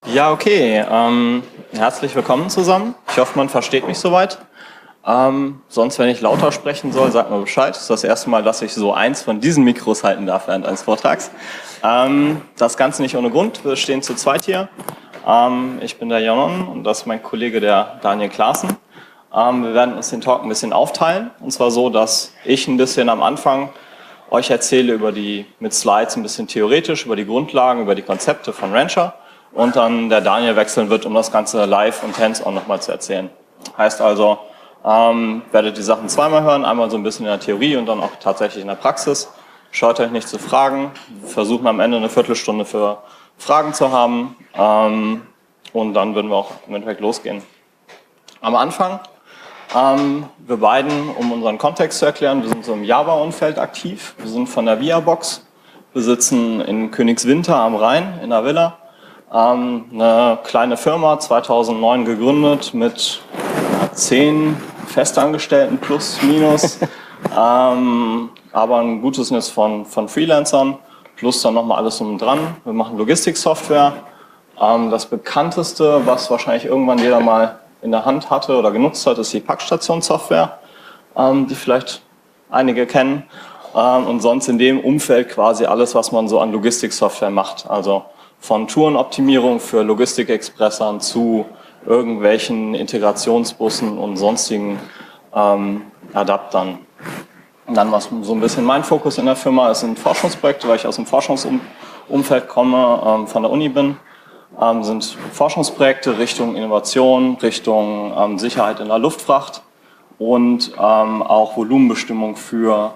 Ja, okay. Herzlich willkommen zusammen. Ich hoffe, man versteht mich soweit. Sonst, wenn ich lauter sprechen soll, sagt mir Bescheid. Das ist das erste Mal, dass ich so eins von diesen Mikros halten darf während eines Vortrags. Das Ganze nicht ohne Grund. Wir stehen zu zweit hier. Ich bin der Janon und das ist mein Kollege, der Daniel Klaassen. Wir werden uns den Talk ein bisschen aufteilen. Und zwar so, dass ich ein bisschen am Anfang euch erzähle mit Slides ein bisschen theoretisch, über die Grundlagen, über die Konzepte von Rancher. Und dann der Daniel wechseln wird, um das Ganze live und hands-on nochmal zu erzählen. Heißt also, werdet die Sachen zweimal hören, einmal so ein bisschen in der Theorie und dann auch tatsächlich in der Praxis. Scheut euch nicht zu fragen, wir versuchen am Ende eine Viertelstunde für Fragen zu haben und dann würden wir auch im Endeffekt losgehen. Am Anfang, wir beiden, um unseren Kontext zu erklären, wir sind so im Java-Umfeld aktiv, wir sind von der VIA-Box, wir sitzen in Königswinter am Rhein in der Villa. Eine kleine Firma, 2009 gegründet mit 10 Festangestellten plus minus, aber ein gutes Netz von Freelancern, plus dann nochmal alles um und dran. Wir machen Logistiksoftware. Das bekannteste, was wahrscheinlich irgendwann jeder mal in der Hand hatte oder genutzt hat, ist die Packstationssoftware, die vielleicht einige kennen. Und sonst in dem Umfeld quasi alles, was man so an Logistiksoftware macht. Also von Tourenoptimierung für Logistikexpressern zu irgendwelchen Integrationsbussen und sonstigen Adaptern. Und dann, was so ein bisschen mein Fokus in der Firma ist, sind Forschungsprojekte, weil ich aus dem Forschungsumfeld komme, von der Uni bin. Sind Forschungsprojekte Richtung Innovation, Richtung Sicherheit in der Luftfracht und auch Volumenbestimmung für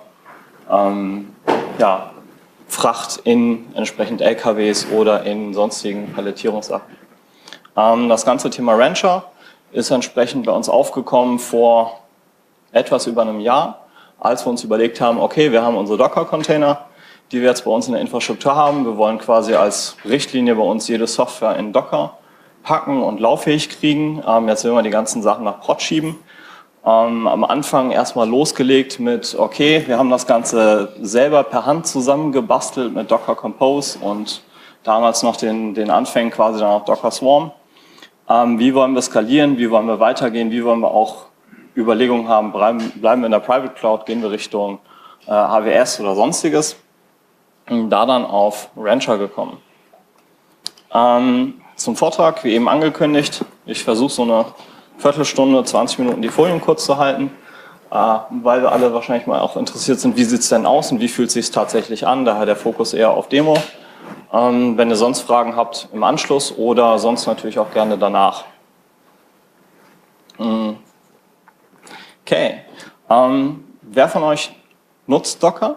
Fracht in entsprechend LKWs oder in sonstigen Pallettierungsakten. Das ganze Thema Rancher ist entsprechend bei uns aufgekommen vor etwas über einem Jahr, als wir uns überlegt haben, okay, wir haben unsere Docker-Container, die wir jetzt bei uns in der Infrastruktur haben. Wir wollen quasi als Richtlinie bei uns jede Software in Docker packen und lauffähig kriegen. Jetzt will man die ganzen Sachen nach Prod schieben. Am Anfang erstmal losgelegt mit, okay, wir haben das Ganze selber per Hand zusammengebastelt mit Docker Compose und damals noch den Anfängen quasi dann auch Docker Swarm. Wie wollen wir skalieren, wie wollen wir weitergehen, wie wollen wir auch Überlegungen haben, bleiben wir in der Private Cloud, gehen wir Richtung AWS oder sonstiges. Und da dann auf Rancher gekommen. Zum Vortrag, wie eben angekündigt, ich versuche so eine Viertelstunde, 20 Minuten die Folien kurz zu halten, weil wir alle wahrscheinlich mal auch interessiert sind, wie sieht es denn aus und wie fühlt es sich tatsächlich an, daher der Fokus eher auf Demo. Wenn ihr sonst Fragen habt im Anschluss oder sonst natürlich auch gerne danach. Okay, wer von euch nutzt Docker?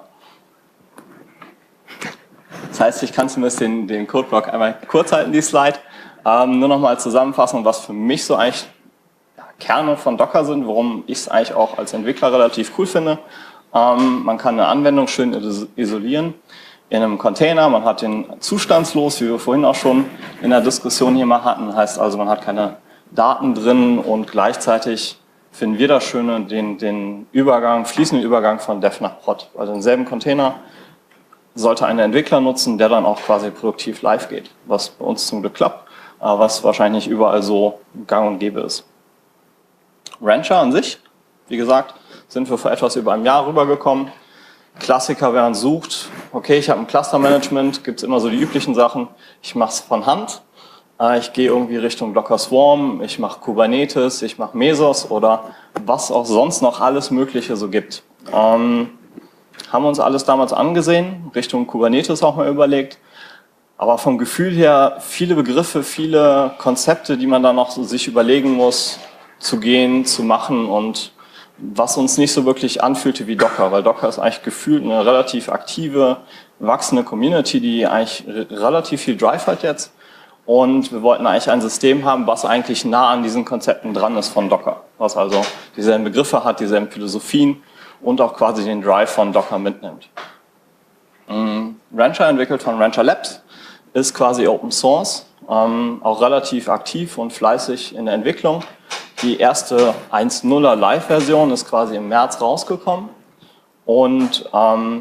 Das heißt, ich kann zumindest den Codeblock einmal kurz halten, die Slide. Nur nochmal als Zusammenfassung, was für mich so eigentlich Kerne von Docker sind, warum ich es eigentlich auch als Entwickler relativ cool finde. Man kann eine Anwendung schön isolieren in einem Container. Man hat den zustandslos, wie wir vorhin auch schon in der Diskussion hier mal hatten. Heißt also, man hat keine Daten drin und gleichzeitig finden wir das Schöne, den fließenden Übergang von Dev nach Prod. Also denselben Container sollte ein Entwickler nutzen, der dann auch quasi produktiv live geht, was bei uns zum Glück klappt, aber was wahrscheinlich nicht überall so gang und gäbe ist. Rancher an sich, wie gesagt, sind wir vor etwas über einem Jahr rübergekommen. Klassiker, wer uns sucht, okay, ich habe ein Clustermanagement, gibt es immer so die üblichen Sachen, ich mache es von Hand, ich gehe irgendwie Richtung Docker Swarm, ich mache Kubernetes, ich mache Mesos oder was auch sonst noch alles Mögliche so gibt. Haben wir uns alles damals angesehen, Richtung Kubernetes auch mal überlegt, aber vom Gefühl her viele Begriffe, viele Konzepte, die man da noch so sich überlegen muss, zu gehen, zu machen und was uns nicht so wirklich anfühlte wie Docker, weil Docker ist eigentlich gefühlt eine relativ aktive, wachsende Community, die eigentlich relativ viel Drive hat jetzt und wir wollten eigentlich ein System haben, was eigentlich nah an diesen Konzepten dran ist von Docker, was also dieselben Begriffe hat, dieselben Philosophien und auch quasi den Drive von Docker mitnimmt. Rancher, entwickelt von Rancher Labs, ist quasi Open Source, auch relativ aktiv und fleißig in der Entwicklung. Die erste 1.0er Live-Version ist quasi im März rausgekommen und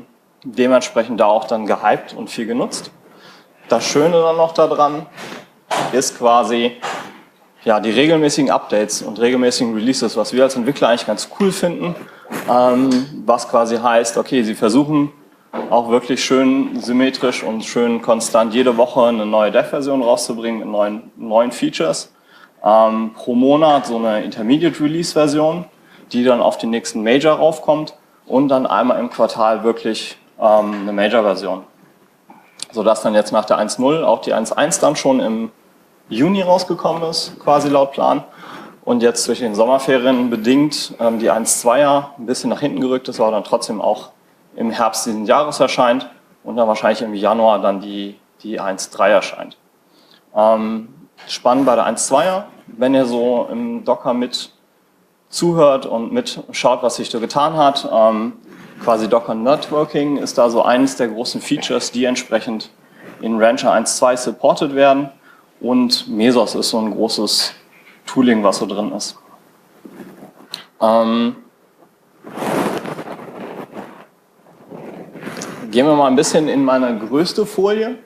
dementsprechend da auch dann gehypt und viel genutzt. Das Schöne dann noch daran, ist quasi ja, die regelmäßigen Updates und regelmäßigen Releases, was wir als Entwickler eigentlich ganz cool finden, was quasi heißt, okay, sie versuchen auch wirklich schön symmetrisch und schön konstant jede Woche eine neue Dev-Version rauszubringen mit neuen Features. Pro Monat so eine Intermediate-Release-Version, die dann auf den nächsten Major raufkommt und dann einmal im Quartal wirklich eine Major-Version. Sodass dann jetzt nach der 1.0 auch die 1.1 dann schon im Juni rausgekommen ist, quasi laut Plan. Und jetzt zwischen den Sommerferien bedingt die 1.2er ein bisschen nach hinten gerückt ist, aber dann trotzdem auch im Herbst dieses Jahres erscheint und dann wahrscheinlich im Januar dann die 1.3 erscheint. Spannend bei der 1.2er, wenn ihr so im Docker mit zuhört und mit schaut, was sich da getan hat. Quasi Docker Networking ist da so eines der großen Features, die entsprechend in Rancher 1.2 supported werden. Und Mesos ist so ein großes Tooling, was so drin ist. Gehen wir mal ein bisschen in meine größte Folie,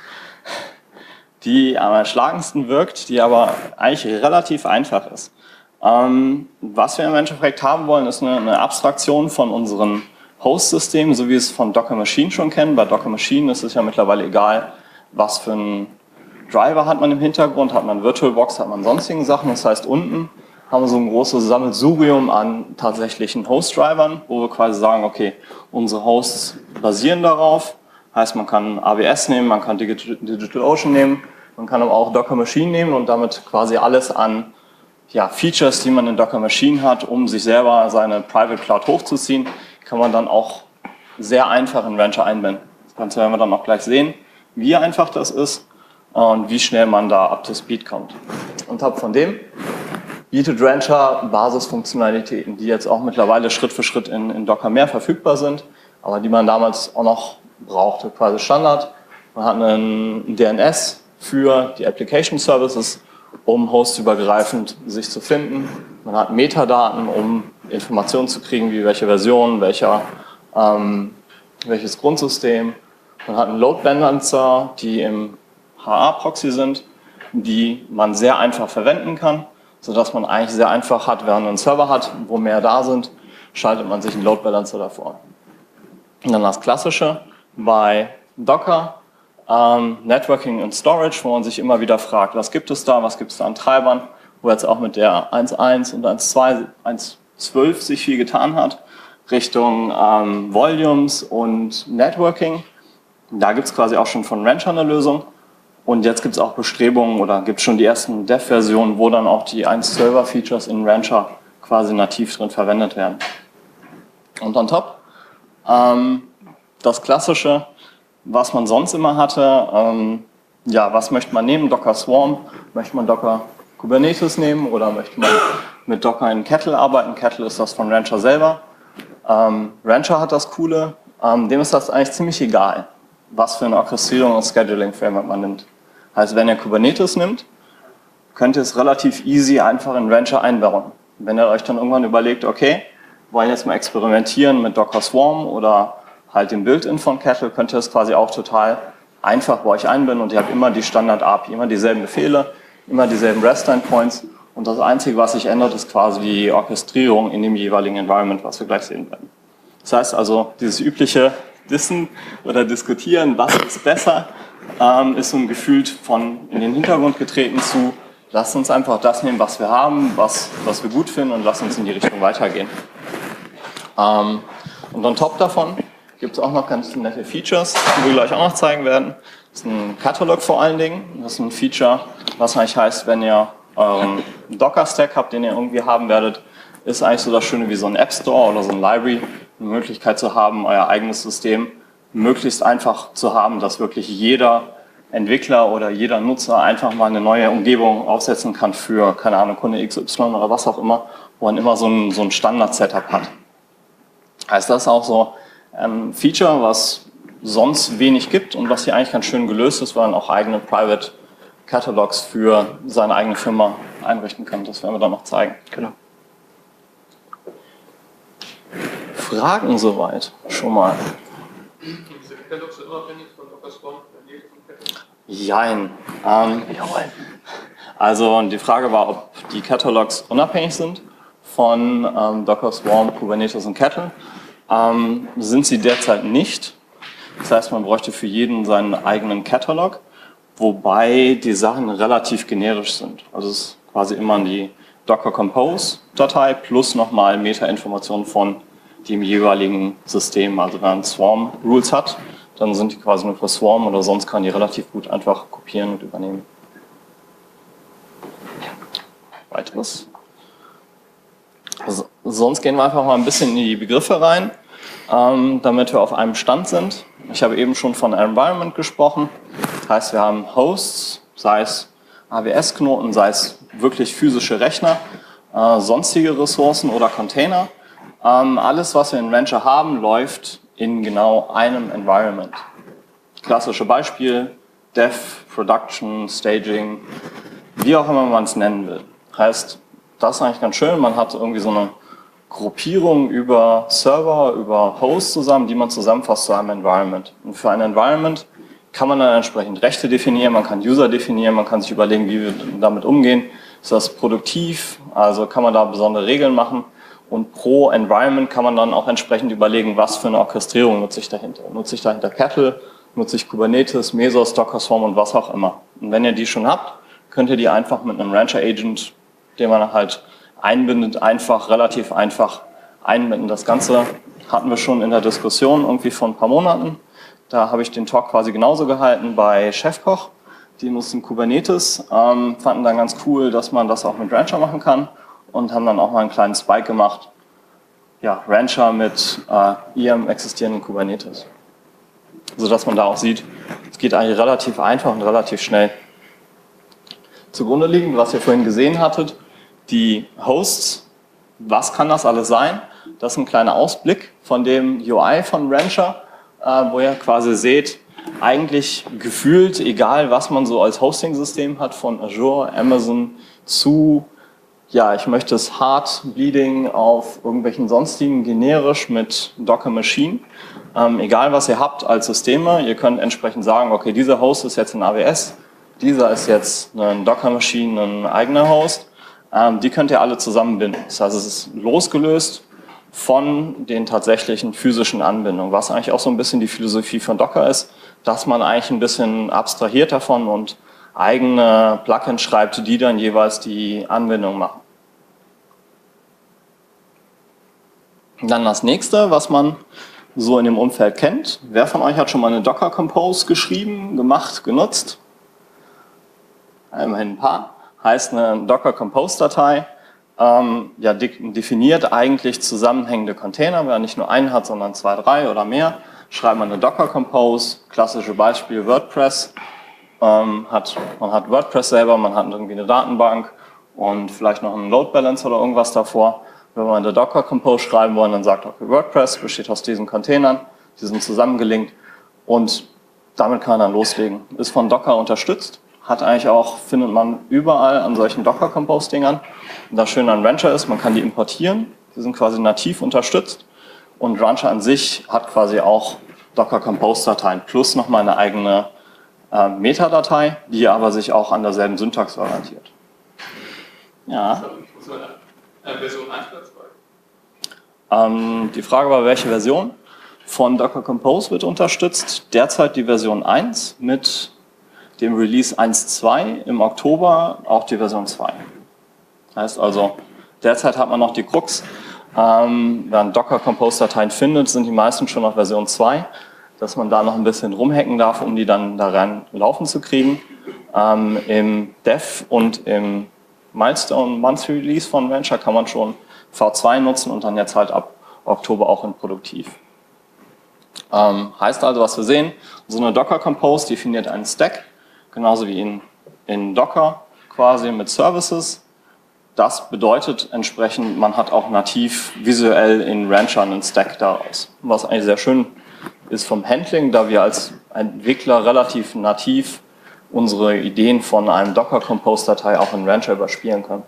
die am erschlagendsten wirkt, die aber eigentlich relativ einfach ist. Was wir im Endeffekt haben wollen, ist eine Abstraktion von unseren Host-Systemen, so wie wir es von Docker Machine schon kennen. Bei Docker Machine ist es ja mittlerweile egal, was für ein Driver hat man im Hintergrund, hat man VirtualBox, hat man sonstigen Sachen. Das heißt, unten haben wir so ein großes Sammelsurium an tatsächlichen Host-Drivern, wo wir quasi sagen, okay, unsere Hosts basieren darauf. Heißt, man kann AWS nehmen, man kann DigitalOcean nehmen, man kann aber auch Docker Machine nehmen und damit quasi alles an Features, die man in Docker Machine hat, um sich selber seine Private Cloud hochzuziehen, kann man dann auch sehr einfach in Rancher einbinden. Das Ganze werden wir dann auch gleich sehen, wie einfach das ist und wie schnell man da up to speed kommt. Und top von dem bietet Rancher Basisfunktionalitäten, die jetzt auch mittlerweile Schritt für Schritt in Docker mehr verfügbar sind, aber die man damals auch noch brauchte, quasi Standard. Man hat einen DNS für die Application Services, um hostübergreifend sich zu finden. Man hat Metadaten, um Informationen zu kriegen, wie welche Version, welches Grundsystem. Man hat einen Load Balancer, die im HA-Proxy sind, die man sehr einfach verwenden kann, sodass man eigentlich sehr einfach hat, wenn man einen Server hat, wo mehr da sind, schaltet man sich einen Load Balancer davor. Und dann das Klassische bei Docker, Networking und Storage, wo man sich immer wieder fragt, was gibt es da an Treibern, wo jetzt auch mit der 1.1 und 1.2, 1.12 sich viel getan hat, Richtung Volumes und Networking. Da gibt es quasi auch schon von Rancher eine Lösung. Und jetzt gibt es auch Bestrebungen oder gibt es schon die ersten Dev-Versionen, wo dann auch die 1-Server-Features in Rancher quasi nativ drin verwendet werden. Und on top, das Klassische, was man sonst immer hatte, was möchte man nehmen? Docker Swarm, möchte man Docker Kubernetes nehmen oder möchte man mit Docker in Kettle arbeiten? Kettle ist das von Rancher selber. Rancher hat das Coole, dem ist das eigentlich ziemlich egal, was für eine Orchestrierung und Scheduling-Framework man nimmt. Heißt, wenn ihr Kubernetes nimmt, könnt ihr es relativ easy einfach in Rancher einbauen. Wenn ihr euch dann irgendwann überlegt, okay, wollen jetzt mal experimentieren mit Docker Swarm oder halt dem Build-in von Kettle, könnt ihr es quasi auch total einfach bei euch einbinden und ihr habt immer die Standard-API, immer dieselben Befehle, immer dieselben REST-Endpoints und das Einzige, was sich ändert, ist quasi die Orchestrierung in dem jeweiligen Environment, was wir gleich sehen werden. Das heißt also, dieses übliche Dissen oder Diskutieren, was ist besser, ist so ein gefühlt von in den Hintergrund getreten zu, lasst uns einfach das nehmen, was wir haben, was wir gut finden und lasst uns in die Richtung weitergehen. Und on top davon gibt es auch noch ganz nette Features, die wir gleich auch noch zeigen werden. Das ist ein Katalog vor allen Dingen. Das ist ein Feature, was eigentlich heißt, wenn ihr euren Docker-Stack habt, den ihr irgendwie haben werdet, ist eigentlich so das Schöne wie so ein App Store oder so ein Library, eine Möglichkeit zu haben, euer eigenes System möglichst einfach zu haben, dass wirklich jeder Entwickler oder jeder Nutzer einfach mal eine neue Umgebung aufsetzen kann für, keine Ahnung, Kunde XY oder was auch immer, wo man immer so ein Standard-Setup hat. Heißt das auch so ein Feature, was sonst wenig gibt und was hier eigentlich ganz schön gelöst ist, weil man auch eigene Private Catalogs für seine eigene Firma einrichten kann. Das werden wir dann noch zeigen. Genau. Fragen soweit schon mal? Diese Catalogs sind unabhängig von Docker Swarm? Jein. Also die Frage war, ob die Catalogs unabhängig sind von Docker Swarm, Kubernetes und Kettle. Sind sie derzeit nicht. Das heißt, man bräuchte für jeden seinen eigenen Catalog, wobei die Sachen relativ generisch sind. Also es ist quasi immer die Docker Compose Datei plus nochmal Metainformationen von dem jeweiligen System. Also wenn man Swarm Rules hat, dann sind die quasi nur für Swarm oder sonst kann die relativ gut einfach kopieren und übernehmen. Weiteres. Also, sonst gehen wir einfach mal ein bisschen in die Begriffe rein, damit wir auf einem Stand sind. Ich habe eben schon von Environment gesprochen. Das heißt, wir haben Hosts, sei es AWS-Knoten, sei es wirklich physische Rechner, sonstige Ressourcen oder Container. Alles, was wir in Rancher haben, läuft in genau einem Environment. Klassische Beispiel, Dev, Production, Staging, wie auch immer man es nennen will. Heißt, das ist eigentlich ganz schön, man hat irgendwie so eine Gruppierung über Server, über Hosts zusammen, die man zusammenfasst zu einem Environment. Und für ein Environment kann man dann entsprechend Rechte definieren, man kann User definieren, man kann sich überlegen, wie wir damit umgehen. Ist das produktiv? Also kann man da besondere Regeln machen. Und pro Environment kann man dann auch entsprechend überlegen, was für eine Orchestrierung nutze ich dahinter. Nutze ich dahinter Kettle, nutze ich Kubernetes, Mesos, Docker Swarm und was auch immer. Und wenn ihr die schon habt, könnt ihr die einfach mit einem Rancher Agent, den man halt einbindet, relativ einfach einbinden. Das Ganze hatten wir schon in der Diskussion irgendwie vor ein paar Monaten. Da habe ich den Talk quasi genauso gehalten bei Chefkoch. Die nutzen Kubernetes, fanden dann ganz cool, dass man das auch mit Rancher machen kann und haben dann auch mal einen kleinen Spike gemacht. Ja, Rancher mit ihrem existierenden Kubernetes. Sodass man da auch sieht, es geht eigentlich relativ einfach und relativ schnell. Zugrunde liegend, was ihr vorhin gesehen hattet, die Hosts, was kann das alles sein? Das ist ein kleiner Ausblick von dem UI von Rancher, wo ihr quasi seht, eigentlich gefühlt, egal was man so als Hosting-System hat, von Azure, Amazon zu, ja, ich möchte es hard bleeding auf irgendwelchen sonstigen generisch mit Docker Machine. Egal was ihr habt als Systeme, ihr könnt entsprechend sagen, okay, dieser Host ist jetzt in AWS, dieser ist jetzt ein Docker Machine, ein eigener Host. Die könnt ihr alle zusammenbinden. Das heißt, es ist losgelöst von den tatsächlichen physischen Anbindungen, was eigentlich auch so ein bisschen die Philosophie von Docker ist, dass man eigentlich ein bisschen abstrahiert davon und eigene Plugins schreibt, die dann jeweils die Anbindung machen. Dann das nächste, was man so in dem Umfeld kennt. Wer von euch hat schon mal eine Docker Compose geschrieben, gemacht, genutzt? Immerhin ein paar. Heißt eine Docker Compose Datei, ja, definiert eigentlich zusammenhängende Container, wenn man nicht nur einen hat, sondern 2, 3 oder mehr. Schreibt man eine Docker Compose, klassische Beispiel WordPress. Man hat WordPress selber, man hat irgendwie eine Datenbank und vielleicht noch einen Load Balancer oder irgendwas davor. Wenn wir eine Docker Compose schreiben wollen, dann sagt okay, WordPress besteht aus diesen Containern, die sind zusammengelinkt und damit kann man dann loslegen. Ist von Docker unterstützt, hat eigentlich auch, findet man überall an solchen Docker Compose Dingern. Und das Schöne an Rancher ist, man kann die importieren, die sind quasi nativ unterstützt und Rancher an sich hat quasi auch Docker Compose Dateien plus nochmal eine eigene Metadatei, die aber sich auch an derselben Syntax orientiert. Ja. Version 1 oder 2? Die Frage war, welche Version von Docker Compose wird unterstützt. Derzeit die Version 1 mit dem Release 1.2 im Oktober auch die Version 2. Heißt also, derzeit hat man noch die Krux. Wenn man Docker Compose Dateien findet, sind die meisten schon auf Version 2, dass man da noch ein bisschen rumhacken darf, um die dann da rein laufen zu kriegen. Im Dev und im Milestone Monthly Release von Rancher kann man schon V2 nutzen und dann jetzt halt ab Oktober auch in Produktiv. Heißt also, was wir sehen, so eine Docker Compose definiert einen Stack, genauso wie in Docker quasi mit Services. Das bedeutet entsprechend, man hat auch nativ visuell in Rancher einen Stack daraus. Was eigentlich sehr schön ist vom Handling, da wir als Entwickler relativ nativ unsere Ideen von einem Docker-Compose-Datei auch in Rancher überspielen können.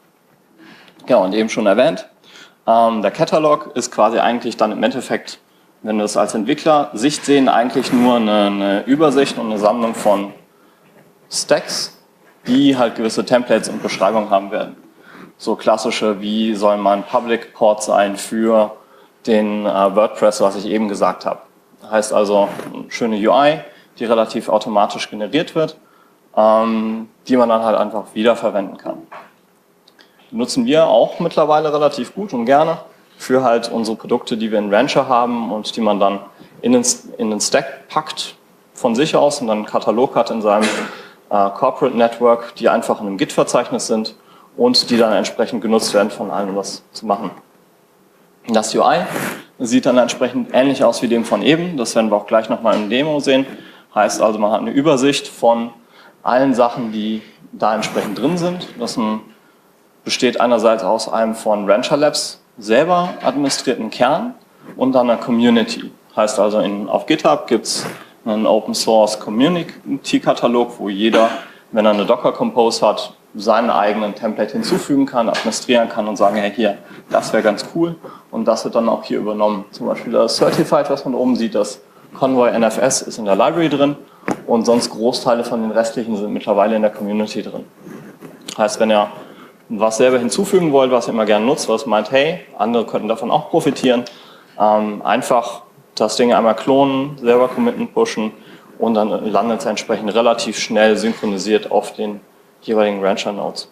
Ja, und eben schon erwähnt, der Catalog ist quasi eigentlich dann im Endeffekt wenn wir es als Entwickler-Sicht sehen, eigentlich nur eine Übersicht und eine Sammlung von Stacks, die halt gewisse Templates und Beschreibungen haben werden. So klassische, wie soll mein Public Port sein für den WordPress, was ich eben gesagt habe. Heißt also eine schöne UI, die relativ automatisch generiert wird, die man dann halt einfach wiederverwenden kann. Nutzen wir auch mittlerweile relativ gut und gerne für halt unsere Produkte, die wir in Rancher haben und die man dann in den Stack packt von sich aus und dann einen Katalog hat in seinem Corporate Network, die einfach in einem Git-Verzeichnis sind und die dann entsprechend genutzt werden von allen, um das zu machen. Das UI sieht dann entsprechend ähnlich aus wie dem von eben, das werden wir auch gleich nochmal im Demo sehen. Heißt also, man hat eine Übersicht von allen Sachen, die da entsprechend drin sind. Das besteht einerseits aus einem von Rancher Labs selber administrierten Kern und dann einer Community. Heißt also, auf GitHub gibt es einen Open Source Community Katalog, wo jeder, wenn er eine Docker Compose hat, seinen eigenen Template hinzufügen kann, administrieren kann und sagen, hey, hier, das wäre ganz cool. Und das wird dann auch hier übernommen. Zum Beispiel das Certified, was man oben sieht, das Convoy NFS ist in der Library drin und sonst Großteile von den restlichen sind mittlerweile in der Community drin. Heißt, wenn ihr was selber hinzufügen wollt, was ihr immer gerne nutzt, was meint, hey, andere könnten davon auch profitieren, einfach das Ding einmal klonen, selber committen, pushen und dann landet es entsprechend relativ schnell synchronisiert auf den jeweiligen Rancher-Nodes.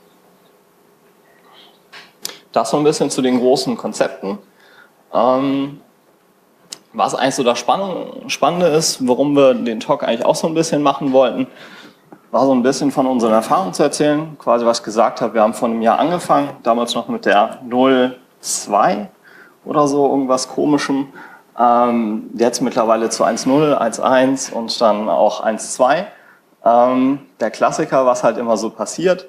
Das so ein bisschen zu den großen Konzepten. Was eigentlich so das Spannende ist, warum wir den Talk eigentlich auch so ein bisschen machen wollten, war so ein bisschen von unseren Erfahrungen zu erzählen. Quasi, was ich gesagt habe, wir haben vor einem Jahr angefangen, damals noch mit der 0.2 oder so, irgendwas Komischem. Jetzt mittlerweile zu 1.0, 1.1 und dann auch 1.2. Der Klassiker, was halt immer so passiert.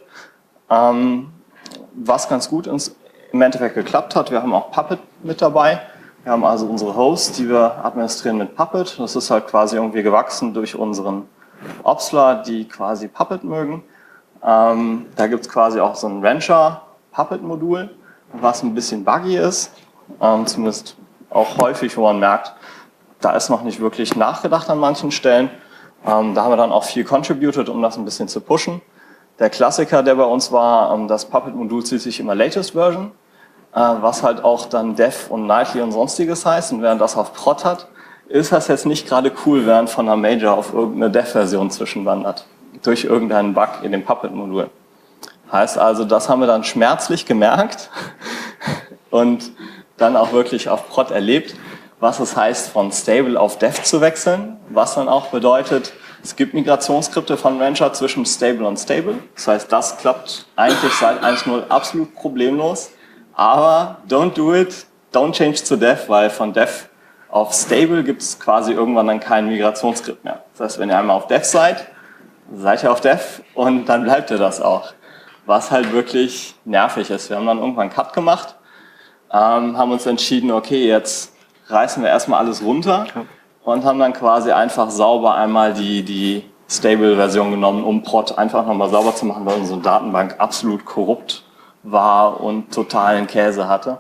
Was ganz gut im Endeffekt geklappt hat, wir haben auch Puppet mit dabei. Wir haben also unsere Hosts, die wir administrieren mit Puppet. Das ist halt quasi irgendwie gewachsen durch unseren Opsler, die quasi Puppet mögen. Da gibt es quasi auch so ein Rancher-Puppet-Modul, was ein bisschen buggy ist. Zumindest auch häufig, wo man merkt, da ist noch nicht wirklich nachgedacht an manchen Stellen. Da haben wir dann auch viel contributed, um das ein bisschen zu pushen. Der Klassiker, der bei uns war, das Puppet-Modul zieht sich immer Latest Version, was halt auch dann Dev und Nightly und sonstiges heißt. Und während das auf Prod hat, ist das jetzt nicht gerade cool, während von einer Major auf irgendeine Dev-Version zwischenwandert. Durch irgendeinen Bug in dem Puppet-Modul. Heißt also, das haben wir dann schmerzlich gemerkt und dann auch wirklich auf Prod erlebt, was es heißt, von Stable auf Dev zu wechseln, was dann auch bedeutet, es gibt Migrationsskripte von Rancher zwischen Stable und Stable. Das heißt, das klappt eigentlich seit 1.0 absolut problemlos. Aber don't do it, don't change to Dev, weil von Dev auf Stable gibt es quasi irgendwann dann kein Migrationsskript mehr. Das heißt, wenn ihr einmal auf Dev seid ihr auf Dev und dann bleibt ihr das auch. Was halt wirklich nervig ist. Wir haben dann irgendwann einen Cut gemacht, haben uns entschieden, okay, jetzt reißen wir erstmal alles runter und haben dann quasi einfach sauber einmal die Stable-Version genommen, um Prod einfach nochmal sauber zu machen, weil unsere Datenbank absolut korrupt war und totalen Käse hatte.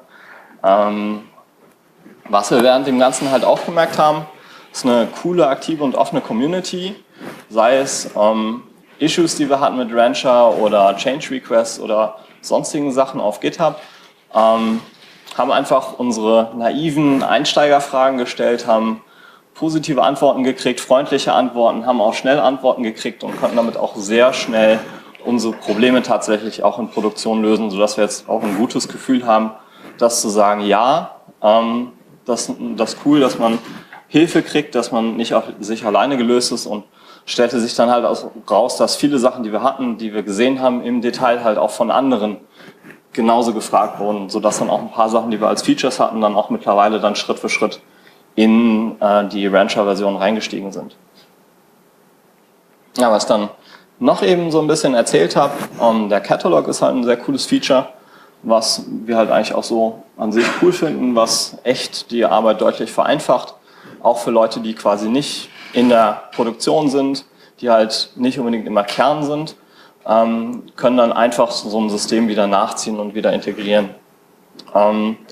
Was wir während dem Ganzen halt auch gemerkt haben, ist eine coole, aktive und offene Community, sei es Issues, die wir hatten mit Rancher oder Change Requests oder sonstigen Sachen auf GitHub, haben einfach unsere naiven Einsteigerfragen gestellt, haben positive Antworten gekriegt, freundliche Antworten, haben auch schnell Antworten gekriegt und konnten damit auch sehr schnell unsere Probleme tatsächlich auch in Produktion lösen, sodass wir jetzt auch ein gutes Gefühl haben, das zu sagen, ja, das ist cool, dass man Hilfe kriegt, dass man nicht auf sich alleine gelöst ist und stellte sich dann halt raus, dass viele Sachen, die wir hatten, die wir gesehen haben, im Detail halt auch von anderen genauso gefragt wurden, sodass dann auch ein paar Sachen, die wir als Features hatten, dann auch mittlerweile dann Schritt für Schritt in die Rancher-Version reingestiegen sind. Ja, was ich dann noch eben so ein bisschen erzählt habe, der Catalog ist halt ein sehr cooles Feature, was wir halt eigentlich auch so an sich cool finden, was echt die Arbeit deutlich vereinfacht, auch für Leute, die quasi nicht in der Produktion sind, die halt nicht unbedingt immer Kern sind, können dann einfach so ein System wieder nachziehen und wieder integrieren.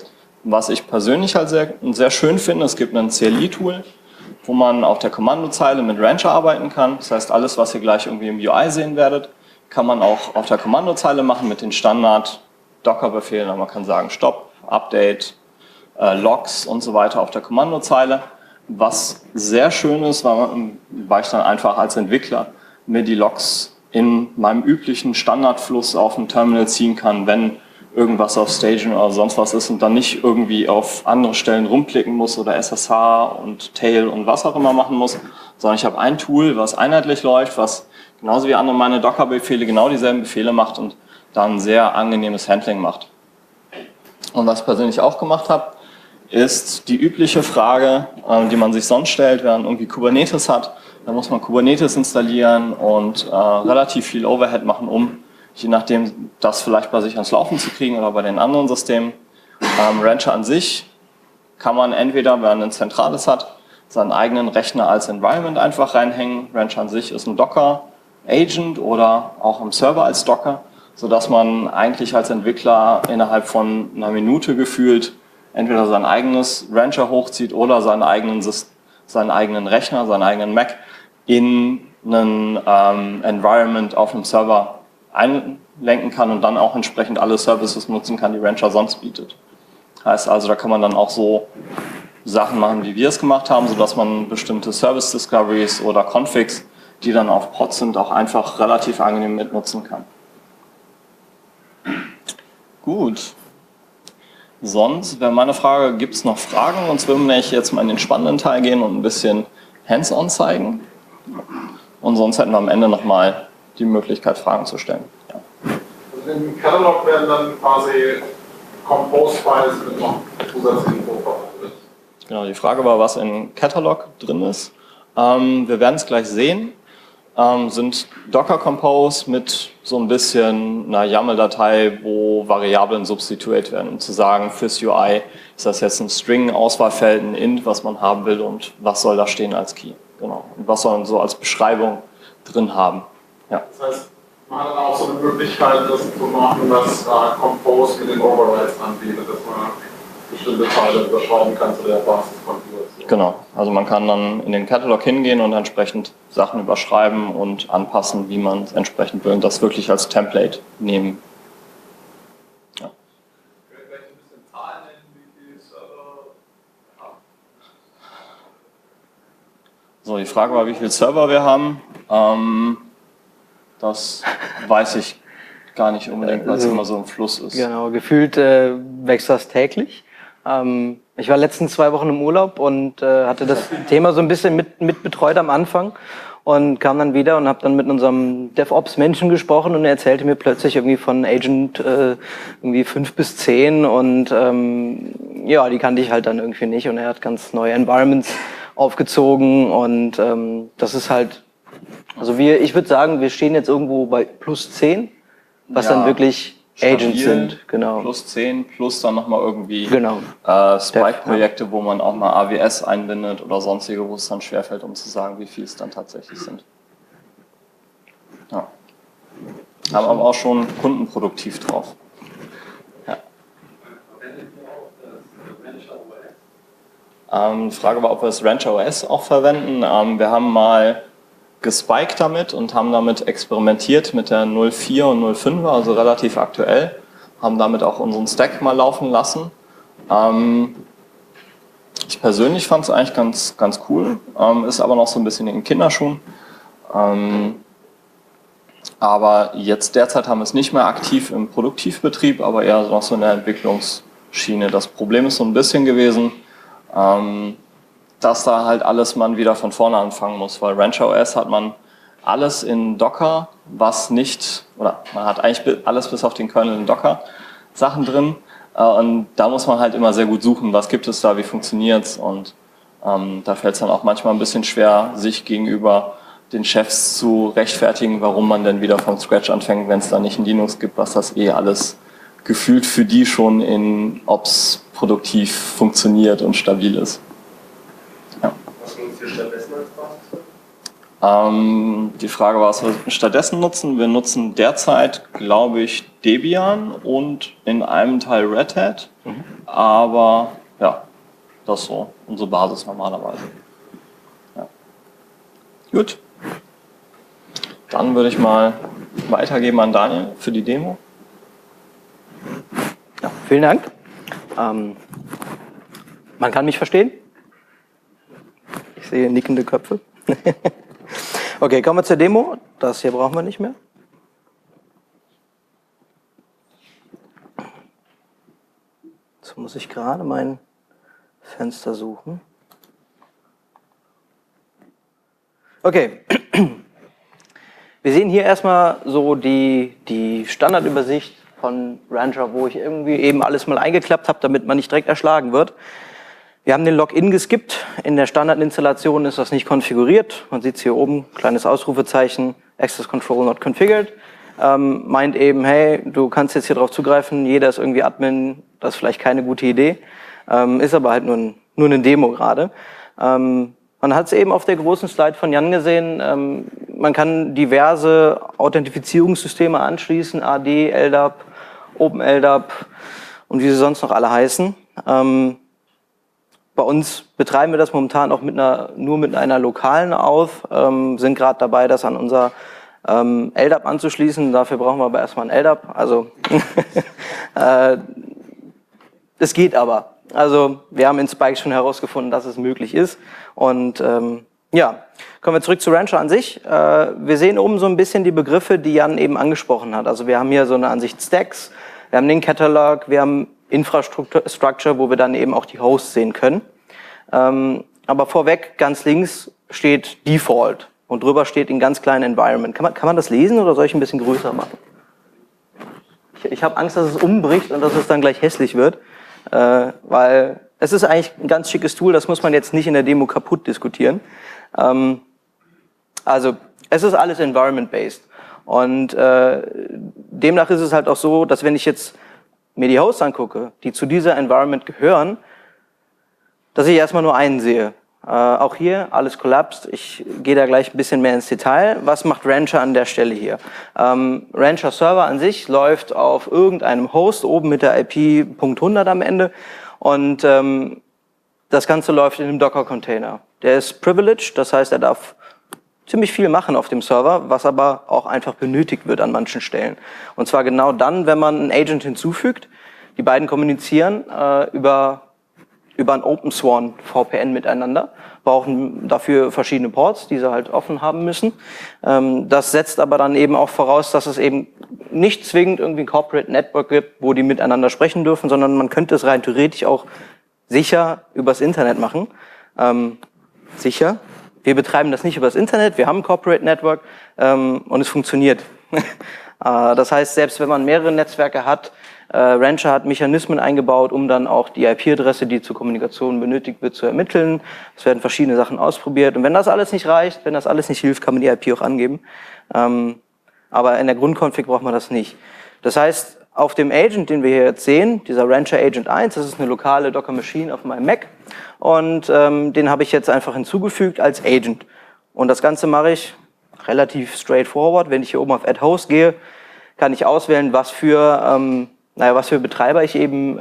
Was ich persönlich halt sehr schön finde, es gibt ein CLI-Tool, wo man auf der Kommandozeile mit Rancher arbeiten kann. Das heißt, alles, was ihr gleich irgendwie im UI sehen werdet, kann man auch auf der Kommandozeile machen mit den Standard-Docker-Befehlen. Man kann sagen Stop, Update, Logs und so weiter auf der Kommandozeile. Was sehr schön ist, weil ich dann einfach als Entwickler mir die Logs in meinem üblichen Standardfluss auf dem Terminal ziehen kann, wenn irgendwas auf Staging oder sonst was ist und dann nicht irgendwie auf andere Stellen rumklicken muss oder SSH und Tail und was auch immer machen muss, sondern ich habe ein Tool, was einheitlich läuft, was genauso wie andere meine Docker-Befehle genau dieselben Befehle macht und dann sehr angenehmes Handling macht. Und was ich persönlich auch gemacht habe, ist die übliche Frage, die man sich sonst stellt, wenn man irgendwie Kubernetes hat. Da muss man Kubernetes installieren und relativ viel Overhead machen, um je nachdem das vielleicht bei sich ans Laufen zu kriegen oder bei den anderen Systemen. Rancher an sich kann man entweder, wenn man ein zentrales hat, seinen eigenen Rechner als Environment einfach reinhängen. Rancher an sich ist ein Docker-Agent oder auch im Server als Docker, sodass man eigentlich als Entwickler innerhalb von einer Minute gefühlt entweder sein eigenes Rancher hochzieht oder seinen eigenen Rechner, seinen eigenen Mac in einen Environment auf einem Server einlenken kann und dann auch entsprechend alle Services nutzen kann, die Rancher sonst bietet. Heißt also, da kann man dann auch so Sachen machen, wie wir es gemacht haben, sodass man bestimmte Service Discoveries oder Configs, die dann auf Pod sind, auch einfach relativ angenehm mitnutzen kann. Gut. Sonst wäre meine Frage, gibt es noch Fragen? Sonst würden wir jetzt mal in den spannenden Teil gehen und ein bisschen Hands-on zeigen. Und sonst hätten wir am Ende nochmal die Möglichkeit, Fragen zu stellen. Ja. Also im Catalog werden dann quasi Compose-Files mit noch Zusatzinfo verarbeitet. Genau, die Frage war, was in Catalog drin ist. Wir werden es gleich sehen. Sind Docker Compose mit so ein bisschen einer YAML-Datei, wo Variablen substituiert werden, um zu sagen, fürs UI ist das jetzt ein String-Auswahlfeld, ein Int, was man haben will und was soll da stehen als Key. Genau. Und was soll man so als Beschreibung drin haben. Ja. Das heißt, man hat dann auch so eine Möglichkeit, das zu machen, dass Compose mit den Overrides anbietet, dass man bestimmte Teile überschreiben kann zu der Basiskonfiguration. Genau, also man kann dann in den Catalog hingehen und entsprechend Sachen überschreiben und anpassen, wie man es entsprechend will und das wirklich als Template nehmen. Ja. Vielleicht ein bisschen Zahlen nennen, wie viele Server haben. So, die Frage war, wie viele Server wir haben. Das weiß ich gar nicht unbedingt, weil es immer so im Fluss ist. Genau, gefühlt wächst das täglich. Ich war letzten 2 Wochen im Urlaub und hatte das Thema so ein bisschen mit betreut am Anfang und kam dann wieder und habe dann mit unserem DevOps-Menschen gesprochen und er erzählte mir plötzlich irgendwie von Agent irgendwie 5 bis 10 und ja, die kannte ich halt dann irgendwie nicht und er hat ganz neue Environments aufgezogen und das ist halt, also ich würde sagen, wir stehen jetzt irgendwo bei plus 10, was Ja. dann wirklich Agents sind, genau. Plus 10, plus dann nochmal irgendwie Genau. Spike-Projekte, wo man auch mal AWS einbindet oder sonstige, wo es dann schwerfällt, um zu sagen, wie viel es dann tatsächlich sind. Ja. Haben aber auch schon Kunden produktiv drauf. Ja. Die Frage war, ob wir das Rancher OS auch verwenden. Wir haben mal gespiked damit und haben damit experimentiert mit der 04 und 05er, also relativ aktuell. Haben damit auch unseren Stack mal laufen lassen. Ich persönlich fand es eigentlich ganz cool, ist aber noch so ein bisschen in den Kinderschuhen. Aber jetzt derzeit haben wir es nicht mehr aktiv im Produktivbetrieb, aber eher noch so in der Entwicklungsschiene. Das Problem ist so ein bisschen gewesen, dass da halt alles man wieder von vorne anfangen muss, weil Rancher OS hat man alles in Docker, was nicht, oder man hat eigentlich alles bis auf den Kernel in Docker Sachen drin und da muss man halt immer sehr gut suchen, was gibt es da, wie funktioniert es und da fällt es dann auch manchmal ein bisschen schwer, sich gegenüber den Chefs zu rechtfertigen, warum man denn wieder vom Scratch anfängt, wenn es da nicht in Linux gibt, was das alles gefühlt für die schon in Ops produktiv funktioniert und stabil ist. Was nutzt ihr stattdessen als Basis? Die Frage war, was wir stattdessen nutzen. Wir nutzen derzeit, glaube ich, Debian und in einem Teil Red Hat. Aber ja, das ist so unsere Basis normalerweise. Ja. Gut. Dann würde ich mal weitergeben an Daniel für die Demo. Ja, vielen Dank. Man kann mich verstehen? Ich sehe nickende Köpfe. Okay, kommen wir zur Demo. Das hier brauchen wir nicht mehr. Jetzt muss ich gerade mein Fenster suchen. Okay. Wir sehen hier erstmal so die Standardübersicht von Rancher, wo ich irgendwie eben alles mal eingeklappt habe, damit man nicht direkt erschlagen wird. Wir haben den Login geskippt. In der Standardinstallation ist das nicht konfiguriert. Man sieht es hier oben, kleines Ausrufezeichen, Access Control not configured. Meint eben, hey, du kannst jetzt hier drauf zugreifen, jeder ist irgendwie Admin, das ist vielleicht keine gute Idee. Ist aber halt nur eine Demo gerade. Man hat es eben auf der großen Slide von Jan gesehen, man kann diverse Authentifizierungssysteme anschließen, AD, LDAP, OpenLDAP und wie sie sonst noch alle heißen. Bei uns betreiben wir das momentan auch nur mit einer lokalen Auth, sind gerade dabei, das an unser LDAP anzuschließen. Dafür brauchen wir aber erstmal ein LDAP. Also es geht aber. Also wir haben in Spike schon herausgefunden, dass es möglich ist. Und ja, kommen wir zurück zu Rancher an sich. Wir sehen oben so ein bisschen die Begriffe, die Jan eben angesprochen hat. Also wir haben hier so eine Ansicht Stacks, wir haben den Catalog, wir haben Infrastructure, wo wir dann eben auch die Hosts sehen können. Aber vorweg, ganz links, steht Default und drüber steht in ganz kleinen Environment. Kann man das lesen oder soll ich ein bisschen größer machen? Ich habe Angst, dass es umbricht und dass es dann gleich hässlich wird, weil es ist eigentlich ein ganz schickes Tool, das muss man jetzt nicht in der Demo kaputt diskutieren. Also es ist alles environment-based und demnach ist es halt auch so, dass wenn ich jetzt mir die Hosts angucke, die zu dieser Environment gehören, dass ich erstmal nur einen sehe. Auch hier alles collapsed. Ich gehe da gleich ein bisschen mehr ins Detail. Was macht Rancher an der Stelle hier? Rancher Server an sich läuft auf irgendeinem Host oben mit der IP .100 am Ende und das Ganze läuft in einem Docker-Container. Der ist privileged, das heißt, er darf ziemlich viel machen auf dem Server, was aber auch einfach benötigt wird an manchen Stellen. Und zwar genau dann, wenn man einen Agent hinzufügt. Die beiden kommunizieren über ein OpenSwan VPN miteinander, brauchen dafür verschiedene Ports, die sie halt offen haben müssen. Das setzt aber dann eben auch voraus, dass es eben nicht zwingend irgendwie ein Corporate Network gibt, wo die miteinander sprechen dürfen, sondern man könnte es rein theoretisch auch sicher übers Internet machen. Sicher. Wir betreiben das nicht übers Internet, wir haben ein Corporate Network und es funktioniert. Das heißt, selbst wenn man mehrere Netzwerke hat, Rancher hat Mechanismen eingebaut, um dann auch die IP-Adresse, die zur Kommunikation benötigt wird, zu ermitteln. Es werden verschiedene Sachen ausprobiert. Und wenn das alles nicht reicht, wenn das alles nicht hilft, kann man die IP auch angeben. Aber in der Grundconfig braucht man das nicht. Das heißt, auf dem Agent, den wir hier jetzt sehen, dieser Rancher Agent 1, das ist eine lokale Docker-Machine auf meinem Mac. Und den habe ich jetzt einfach hinzugefügt als Agent. Und das Ganze mache ich relativ straightforward. Wenn ich hier oben auf Add Host gehe, kann ich auswählen, was für einen Betreiber ich eben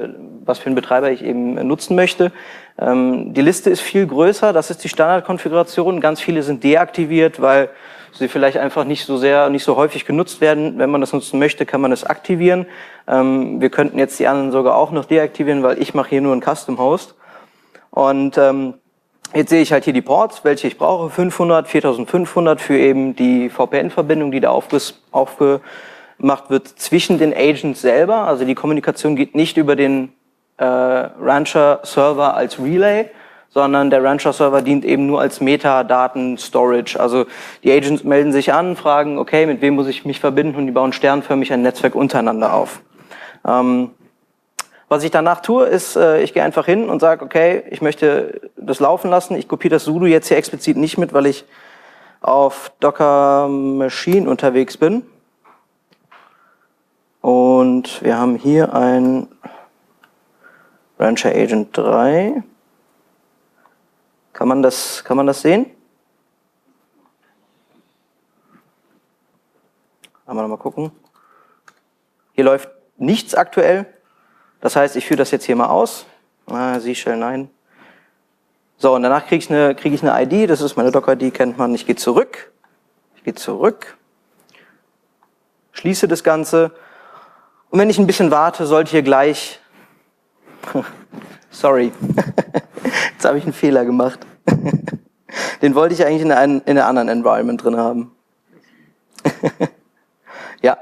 nutzen möchte. Die Liste ist viel größer, das ist die Standardkonfiguration. Ganz viele sind deaktiviert, weil sie vielleicht einfach nicht so häufig genutzt werden. Wenn man das nutzen möchte, kann man es aktivieren. Wir könnten jetzt die anderen sogar auch noch deaktivieren, weil ich mache hier nur einen Custom Host. Und jetzt sehe ich halt hier die Ports, welche ich brauche. 500, 4500 für eben die VPN-Verbindung, die da aufgemacht wird zwischen den Agents selber. Also die Kommunikation geht nicht über den Rancher-Server als Relay, sondern der Rancher-Server dient eben nur als Metadaten-Storage. Also die Agents melden sich an, fragen, okay, mit wem muss ich mich verbinden, und die bauen sternförmig ein Netzwerk untereinander auf. Was ich danach tue, ist, ich gehe einfach hin und sage, okay, ich möchte das laufen lassen. Ich kopiere das sudo jetzt hier explizit nicht mit, weil ich auf Docker Machine unterwegs bin. Und wir haben hier ein Rancher Agent 3. Kann man das sehen? Mal gucken. Hier läuft nichts aktuell. Das heißt, ich führe das jetzt hier mal aus. Seashell, nein. So, und danach kriege ich eine ID. Das ist meine Docker-ID, kennt man. Ich gehe zurück. Schließe das Ganze. Und wenn ich ein bisschen warte, sollte hier gleich... Sorry. Jetzt habe ich einen Fehler gemacht. Den wollte ich eigentlich in einem anderen Environment drin haben. Ja.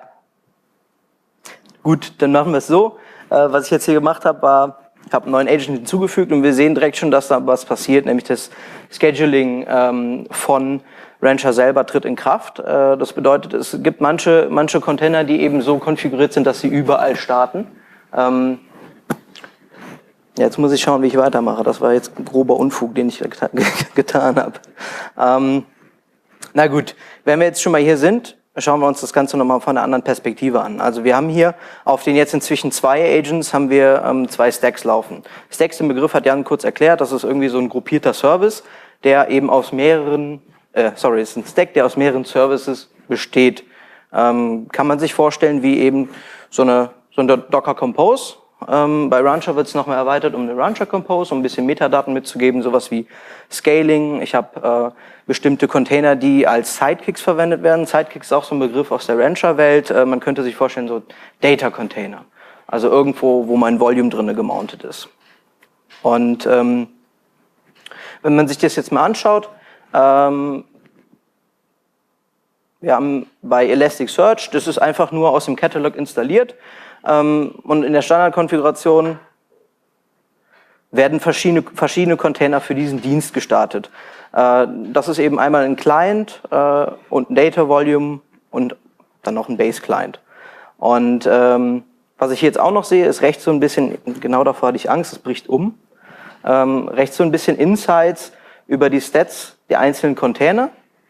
Gut, dann machen wir es so. Was ich jetzt hier gemacht habe, war, ich habe einen neuen Agent hinzugefügt und wir sehen direkt schon, dass da was passiert, nämlich das Scheduling von Rancher selber tritt in Kraft. Das bedeutet, es gibt manche Container, die eben so konfiguriert sind, dass sie überall starten. Jetzt muss ich schauen, wie ich weitermache. Das war jetzt ein grober Unfug, den ich getan habe. Na gut, wenn wir jetzt schon mal hier sind, schauen wir uns das Ganze nochmal von einer anderen Perspektive an. Also wir haben hier auf den jetzt inzwischen 2 Agents haben wir 2 Stacks laufen. Stacks, den Begriff hat Jan kurz erklärt, das ist irgendwie so ein gruppierter Service, der eben aus mehreren, ist ein Stack, der aus mehreren Services besteht. Kann man sich vorstellen wie eben so eine Docker Compose. Bei Rancher wird es nochmal erweitert um eine Rancher Compose, um ein bisschen Metadaten mitzugeben, sowas wie Scaling. Ich habe bestimmte Container, die als Sidekicks verwendet werden. Sidekick ist auch so ein Begriff aus der Rancher-Welt. Man könnte sich vorstellen, so Data-Container. Also irgendwo, wo mein Volume drinne gemountet ist. Und wenn man sich das jetzt mal anschaut, wir haben bei Elasticsearch, das ist einfach nur aus dem Catalog installiert. Und in der Standardkonfiguration werden verschiedene Container für diesen Dienst gestartet. Das ist eben einmal ein Client und ein Data Volume und dann noch ein Base Client. Und was ich hier jetzt auch noch sehe, ist rechts so ein bisschen, genau davor hatte ich Angst, es bricht um, rechts so ein bisschen Insights über die Stats der einzelnen Container.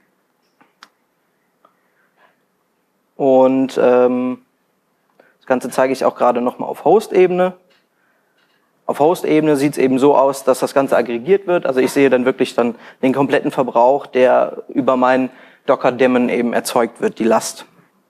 Und das Ganze zeige ich auch gerade nochmal auf Host-Ebene. Auf Host-Ebene sieht es eben so aus, dass das Ganze aggregiert wird. Also ich sehe dann wirklich dann den kompletten Verbrauch, der über meinen Docker-Daemon eben erzeugt wird, die Last.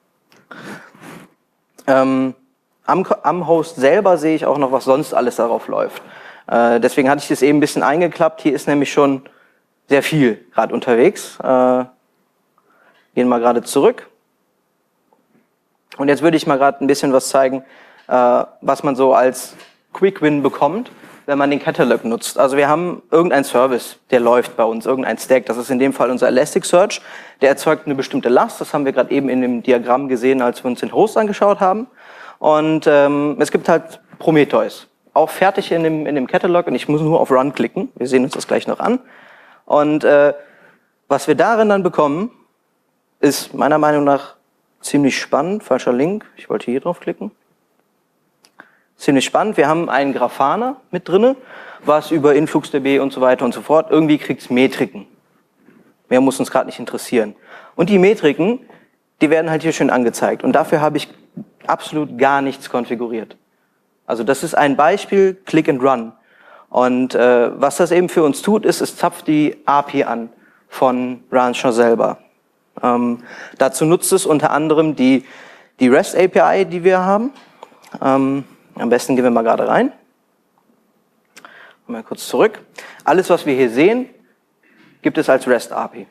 Am Host selber sehe ich auch noch, was sonst alles darauf läuft. Deswegen hatte ich das eben ein bisschen eingeklappt. Hier ist nämlich schon sehr viel gerade unterwegs. Gehen wir gerade zurück. Und jetzt würde ich mal gerade ein bisschen was zeigen, was man so als Quick Win bekommt, wenn man den Catalog nutzt. Also wir haben irgendeinen Service, der läuft bei uns, irgendein Stack. Das ist in dem Fall unser Elasticsearch. Der erzeugt eine bestimmte Last. Das haben wir gerade eben in dem Diagramm gesehen, als wir uns den Host angeschaut haben. Und es gibt halt Prometheus, auch fertig in dem Catalog. Und ich muss nur auf Run klicken. Wir sehen uns das gleich noch an. Und was wir darin dann bekommen, ist meiner Meinung nach ziemlich spannend. Falscher Link. Ich wollte hier drauf klicken. Ziemlich spannend. Wir haben einen Grafana mit drinne, was über InfluxDB und so weiter und so fort. Irgendwie kriegt's Metriken. Mehr muss uns gerade nicht interessieren. Und die Metriken, die werden halt hier schön angezeigt. Und dafür habe ich absolut gar nichts konfiguriert. Also das ist ein Beispiel, Click and Run. Und was das eben für uns tut, ist, es zapft die API an von Rancher selber. Dazu nutzt es unter anderem die REST API, die wir haben. Am besten gehen wir mal gerade rein. Mal kurz zurück. Alles, was wir hier sehen, gibt es als REST API.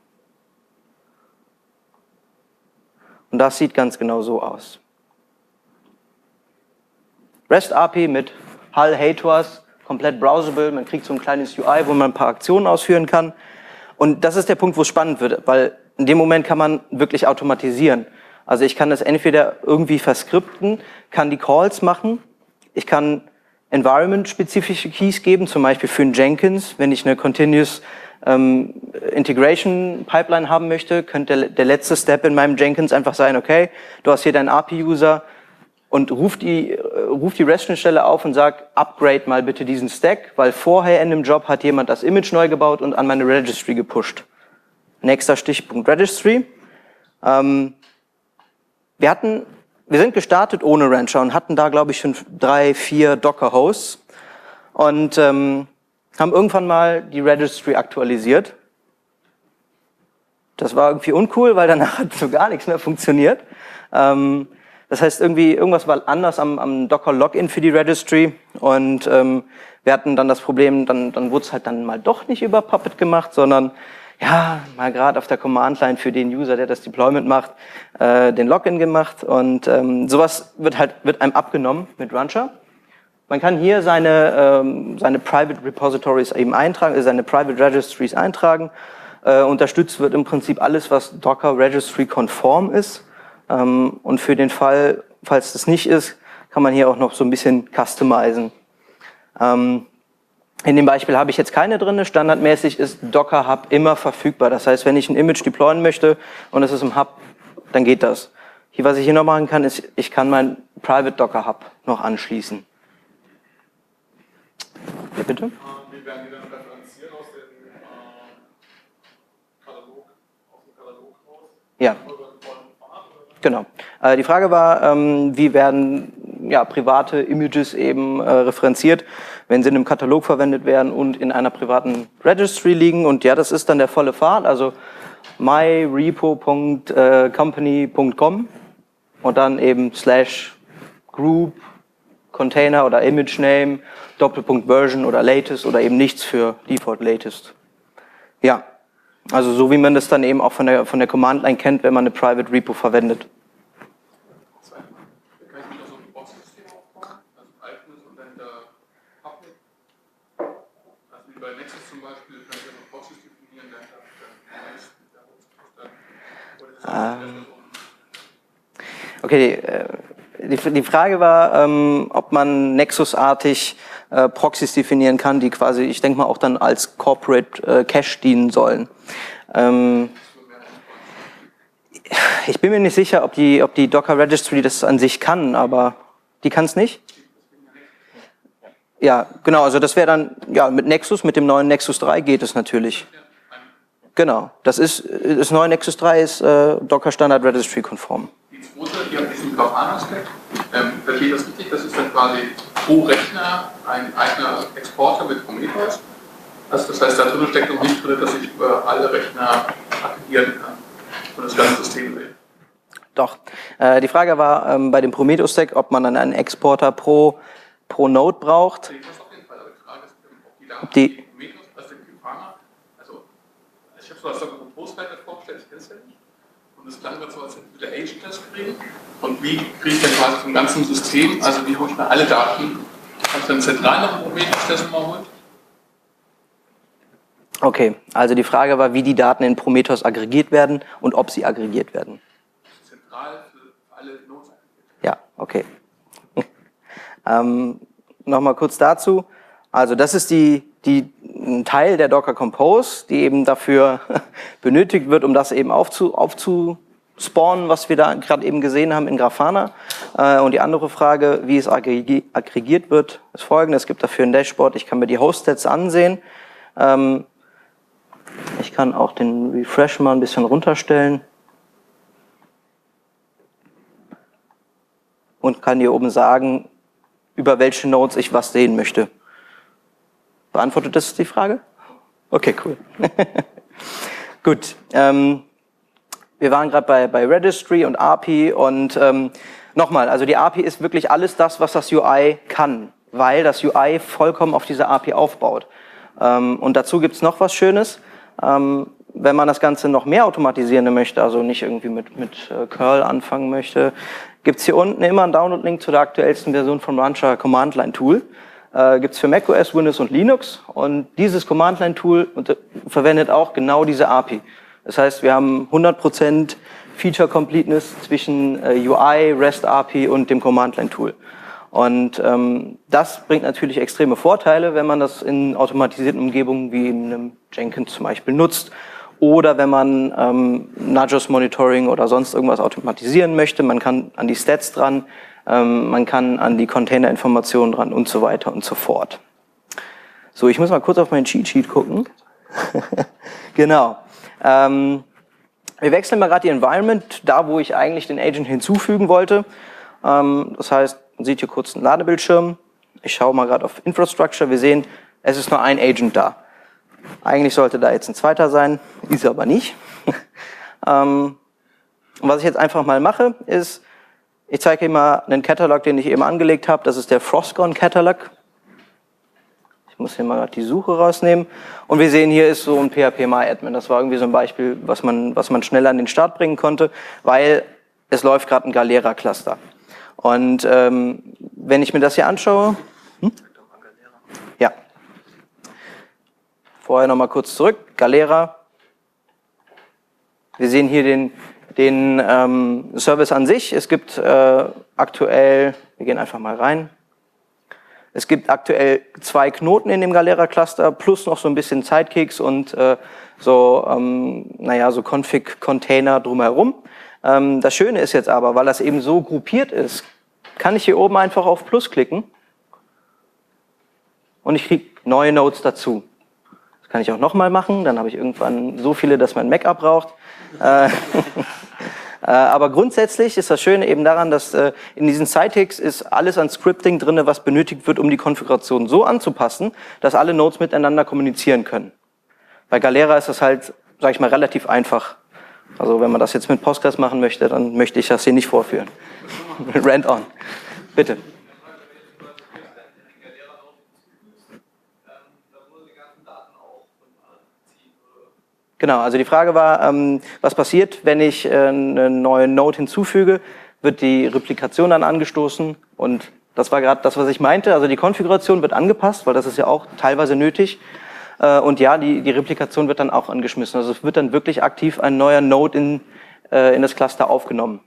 Und das sieht ganz genau so aus. REST API mit Hull HTOS, komplett browsable. Man kriegt so ein kleines UI, wo man ein paar Aktionen ausführen kann. Und das ist der Punkt, wo es spannend wird, weil in dem Moment kann man wirklich automatisieren. Also ich kann das entweder irgendwie verskripten, kann die Calls machen, ich kann environment-spezifische Keys geben, zum Beispiel für einen Jenkins, wenn ich eine Continuous Integration Pipeline haben möchte, könnte der letzte Step in meinem Jenkins einfach sein, okay, du hast hier deinen API-User und ruft die REST-Schnittstelle auf und sagt, upgrade mal bitte diesen Stack, weil vorher in dem Job hat jemand das Image neu gebaut und an meine Registry gepusht. Nächster Stichpunkt Registry. Wir sind gestartet ohne Rancher und hatten da, glaube ich, schon 3, 4 Docker-Hosts und haben irgendwann mal die Registry aktualisiert. Das war irgendwie uncool, weil danach hat so gar nichts mehr funktioniert. Das heißt, irgendwas war anders am Docker-Login für die Registry und wir hatten dann das Problem, dann wurde es halt dann mal doch nicht über Puppet gemacht, sondern ja, mal gerade auf der Command-Line für den User, der das Deployment macht, den Login gemacht und sowas wird einem abgenommen mit Rancher. Man kann hier seine Private Repositories eben eintragen, seine Private Registries eintragen. Unterstützt wird im Prinzip alles, was Docker Registry konform ist. Und für den Fall, falls das nicht ist, kann man hier auch noch so ein bisschen customizen. In dem Beispiel habe ich jetzt keine drin. Standardmäßig ist Docker Hub immer verfügbar. Das heißt, wenn ich ein Image deployen möchte und es ist im Hub, dann geht das. Hier, was ich hier noch machen kann, ist, ich kann mein Private Docker Hub noch anschließen. Ja, bitte? Wie werden die dann referenziert aus dem Katalog raus? Ja. Genau. Die Frage war, wie werden private Images eben referenziert, wenn sie in einem Katalog verwendet werden und in einer privaten Registry liegen. Und ja, das ist dann der volle Pfad, also myrepo.company.com und dann eben /group, Container oder Image Name, Doppelpunkt Version oder Latest oder eben nichts für Default Latest. Ja, also so wie man das dann eben auch von der Command-Line kennt, wenn man eine Private Repo verwendet. Kann ich mir da so ein Box-System aufbauen? Also eigenes und dann da Public? Also wie bei Nexus zum Beispiel, kann ich ja so Boxes definieren, dann Okay, die Frage war, ob man Nexus-artig Proxys definieren kann, die quasi, ich denke mal, auch dann als Corporate Cache dienen sollen. Ich bin mir nicht sicher, ob die Docker Registry das an sich kann, aber die kann es nicht? Ja, genau, also das wäre dann, ja, mit Nexus, mit dem neuen Nexus 3 geht es natürlich. Genau, das neue Nexus 3 ist Docker Standard Registry konform. Die zweite, die hat diesen Grafana-Aspekt. Verstehe das richtig? Das ist dann quasi pro Rechner ein eigener Exporter mit Prometheus. Also das heißt, da drin steckt noch nicht drin, dass ich über alle Rechner aggregieren kann und das ganze System will. Doch. Die Frage war bei dem Prometheus-Stack, ob man dann einen Exporter pro Node braucht. Ich weiß auf jeden Fall, aber die Frage ist, ob die Prometheus, also der Grafana, also ich habe so als Docker Compose vorgestellt, ich kenne es ja nicht. Und es klang gerade so, als hätten wir der Agent-Test kriegen. Und wie kriege ich denn quasi vom ganzen System, also wie hole ich mir alle Daten, habe ich dann zentral noch einen Prometheus-Test mal holt? Okay, also die Frage war, wie die Daten in Prometheus aggregiert werden und ob sie aggregiert werden. Zentral für alle Nodes aggregiert. Ja, okay. Nochmal kurz dazu. Also das ist ein Teil der Docker Compose, die eben dafür benötigt wird, um das eben aufzuspawnen, was wir da gerade eben gesehen haben in Grafana. Und die andere Frage, wie es aggregiert wird, ist folgende. Es gibt dafür ein Dashboard. Ich kann mir die Host-Stats ansehen. Ich kann auch den Refresh mal ein bisschen runterstellen. Und kann hier oben sagen, über welche Nodes ich was sehen möchte. Beantwortet das die Frage? Okay, cool. Gut. Wir waren gerade bei Registry und API und nochmal, also die API ist wirklich alles das, was das UI kann, weil das UI vollkommen auf dieser API aufbaut. Und dazu gibt's noch was Schönes. Wenn man das Ganze noch mehr automatisieren möchte, also nicht irgendwie mit Curl anfangen möchte, gibt's hier unten immer einen Download-Link zu der aktuellsten Version vom Rancher Command-Line-Tool. Gibt's für macOS, Windows und Linux. Und dieses Command-Line-Tool verwendet auch genau diese API. Das heißt, wir haben 100% Feature-Completeness zwischen UI, REST-API und dem Command-Line-Tool. Und das bringt natürlich extreme Vorteile, wenn man das in automatisierten Umgebungen wie in einem Jenkins zum Beispiel nutzt. Oder wenn man Nagios Monitoring oder sonst irgendwas automatisieren möchte. Man kann an die Stats dran, man kann an die Container-Informationen dran und so weiter und so fort. So, ich muss mal kurz auf meinen Cheat Sheet gucken. Genau. Wir wechseln mal gerade die Environment, da wo ich eigentlich den Agent hinzufügen wollte. Das heißt, man sieht hier kurz einen Ladebildschirm. Ich schaue mal gerade auf Infrastructure. Wir sehen, es ist nur ein Agent da. Eigentlich sollte da jetzt ein zweiter sein, ist er aber nicht. Und was ich jetzt einfach mal mache, ist, Ich zeige Ihnen mal einen Catalog, den ich eben angelegt habe. Das ist der Frostgone Catalog. Ich muss hier mal gerade die Suche rausnehmen. Und wir sehen, hier ist so ein PHP-MyAdmin. Das war irgendwie so ein Beispiel, was man schnell an den Start bringen konnte, weil es läuft gerade ein Galera-Cluster. Und wenn ich mir das hier anschaue... Ja. Vorher nochmal kurz zurück. Galera. Wir sehen hier den Service an sich. Es gibt aktuell, wir gehen einfach mal rein. Es gibt aktuell 2 Knoten in dem Galera-Cluster plus noch so ein bisschen Sidekicks und so Config-Container drumherum. Das Schöne ist jetzt aber, weil das eben so gruppiert ist, kann ich hier oben einfach auf Plus klicken und ich kriege neue Nodes dazu. Das kann ich auch nochmal machen, dann habe ich irgendwann so viele, dass mein Mac abbraucht. Aber grundsätzlich ist das Schöne eben daran, dass in diesen Sidekicks ist alles an Scripting drin, was benötigt wird, um die Konfiguration so anzupassen, dass alle Nodes miteinander kommunizieren können. Bei Galera ist das halt, sage ich mal, relativ einfach. Also wenn man das jetzt mit Postgres machen möchte, dann möchte ich das hier nicht vorführen. Rant on. Bitte. Genau, also die Frage war, was passiert, wenn ich einen neuen Node hinzufüge, wird die Replikation dann angestoßen und das war gerade das, was ich meinte, also die Konfiguration wird angepasst, weil das ist ja auch teilweise nötig und ja, die Replikation wird dann auch angeschmissen, also es wird dann wirklich aktiv ein neuer Node in das Cluster aufgenommen.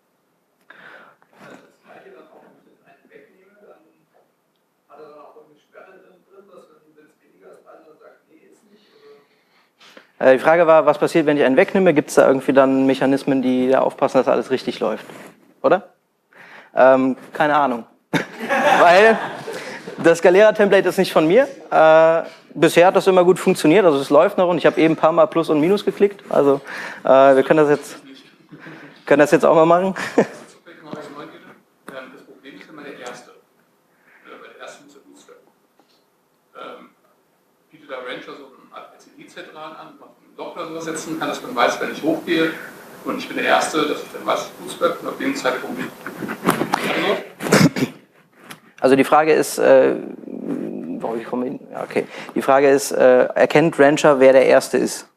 Die Frage war, was passiert, wenn ich einen wegnehme? Gibt es da irgendwie dann Mechanismen, die da aufpassen, dass alles richtig läuft? Oder? Keine Ahnung. Weil das Galera-Template ist nicht von mir. Bisher hat das immer gut funktioniert, also es läuft noch und ich habe eben ein paar Mal Plus und Minus geklickt. Also wir können das jetzt auch mal machen. Das Problem ist immer der erste. Bei der ersten muss der Bootstrap. Bietet da Rancher so eine Art CD-Zentralen an, macht einen Log oder sowas setzen kann, dass man weiß, wenn ich hochgehe und ich bin der Erste, dass ich dann weiß, Bootstrap und auf dem Zeitpunkt nicht. Also die Frage ist, warum ich komme hin? Ja, okay. Die Frage ist, erkennt Rancher, wer der Erste ist?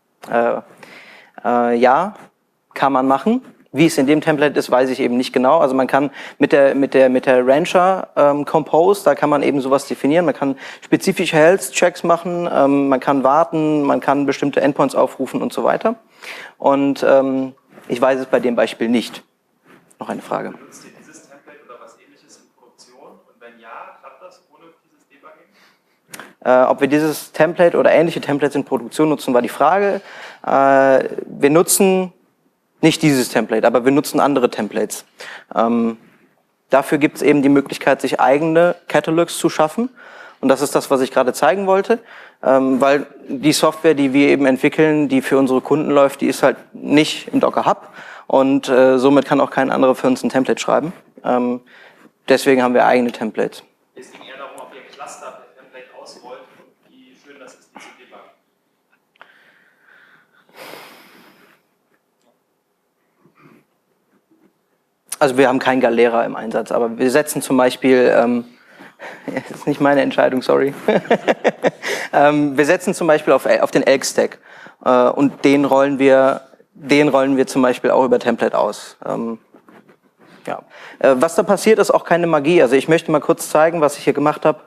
Ja, kann man machen. Wie es in dem Template ist, weiß ich eben nicht genau. Also man kann mit der Rancher Compose, da kann man eben sowas definieren. Man kann spezifische Health-Checks machen, man kann warten, man kann bestimmte Endpoints aufrufen und so weiter. Und ich weiß es bei dem Beispiel nicht. Noch eine Frage. Benutzt ihr dieses Template oder was Ähnliches in Produktion? Und wenn ja, klappt das ohne dieses Debugging? Ob wir dieses Template oder ähnliche Templates in Produktion nutzen, war die Frage. Wir nutzen nicht dieses Template, aber wir nutzen andere Templates. Dafür gibt es eben die Möglichkeit, sich eigene Catalogs zu schaffen. Und das ist das, was ich gerade zeigen wollte. Weil die Software, die wir eben entwickeln, die für unsere Kunden läuft, die ist halt nicht im Docker Hub. Und somit kann auch kein anderer für uns ein Template schreiben. Deswegen haben wir eigene Templates. Es ging eher darum, ob ihr Cluster per Template ausrollt und wie schön das ist, die zu debuggen. Also wir haben kein Galera im Einsatz, aber wir setzen zum Beispiel, das ist nicht meine Entscheidung, sorry. Wir setzen zum Beispiel auf den Elk-Stack und den rollen wir zum Beispiel auch über Template aus. Ja. Was da passiert, ist auch keine Magie. Also ich möchte mal kurz zeigen, was ich hier gemacht habe.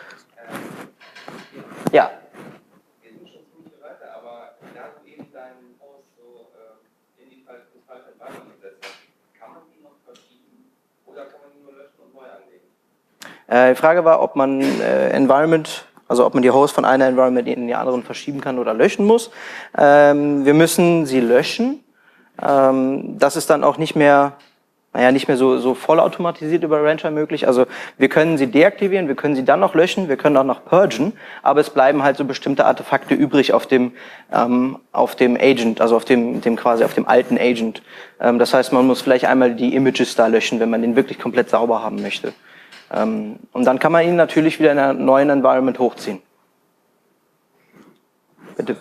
Ja. Wir sind schon ziemlich weiter, aber da du eben deinen Host so in die falsche Environment gesetzt hast, kann man ihn noch verschieben oder kann man ihn nur löschen und neu anlegen? Die Frage war, ob man ob man die Host von einer Environment in die anderen verschieben kann oder löschen muss. Wir müssen sie löschen. Das ist dann auch nicht mehr so vollautomatisiert über Rancher möglich. Also wir können sie deaktivieren, wir können sie dann noch löschen, wir können auch noch purgen, aber es bleiben halt so bestimmte Artefakte übrig auf dem Agent, also auf dem alten Agent. Das heißt, man muss vielleicht einmal die Images da löschen, wenn man den wirklich komplett sauber haben möchte. Und dann kann man ihn natürlich wieder in einer neuen Environment hochziehen. Bitte.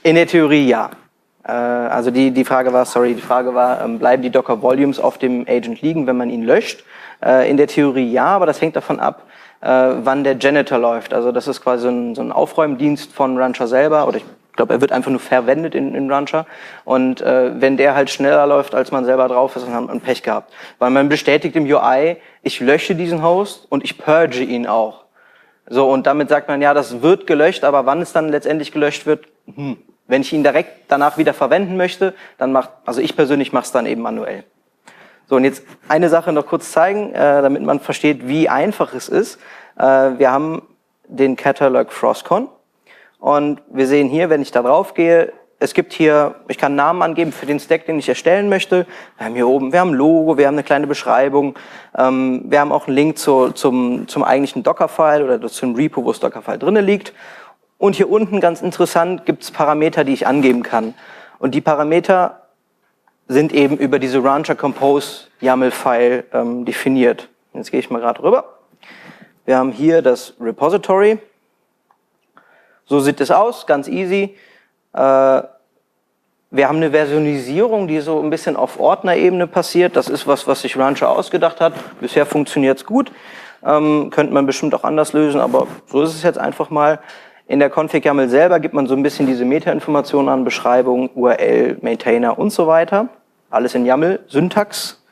In der Theorie ja. Also die Frage war, bleiben die Docker Volumes auf dem Agent liegen, wenn man ihn löscht? In der Theorie ja, aber das hängt davon ab, wann der Janitor läuft. Also das ist quasi so ein Aufräumdienst von Rancher selber, oder ich glaube, er wird einfach nur verwendet in Rancher. Und wenn der halt schneller läuft, als man selber drauf ist, dann hat man Pech gehabt. Weil man bestätigt im UI, ich lösche diesen Host und ich purge ihn auch. So, und damit sagt man, ja, das wird gelöscht, aber wann es dann letztendlich gelöscht wird, wenn ich ihn direkt danach wieder verwenden möchte, dann also ich persönlich mache es dann eben manuell. So, und jetzt eine Sache noch kurz zeigen, damit man versteht, wie einfach es ist. Wir haben den Catalog Frostcon und wir sehen hier, wenn ich da drauf gehe, es gibt hier, ich kann einen Namen angeben für den Stack, den ich erstellen möchte. Wir haben hier oben, wir haben ein Logo, wir haben eine kleine Beschreibung, wir haben auch einen Link zum eigentlichen Dockerfile oder zum Repo, wo das Dockerfile drinne liegt. Und hier unten, ganz interessant, gibt es Parameter, die ich angeben kann. Und die Parameter sind eben über diese Rancher Compose YAML-File definiert. Jetzt gehe ich mal gerade rüber. Wir haben hier das Repository. So sieht es aus, ganz easy. Wir haben eine Versionisierung, die so ein bisschen auf Ordnerebene passiert. Das ist was sich Rancher ausgedacht hat. Bisher funktioniert es gut. Könnte man bestimmt auch anders lösen, aber so ist es jetzt einfach mal. In der Config-YAML selber gibt man so ein bisschen diese Meta-Informationen an, Beschreibung, URL, Maintainer und so weiter. Alles in YAML, Syntax.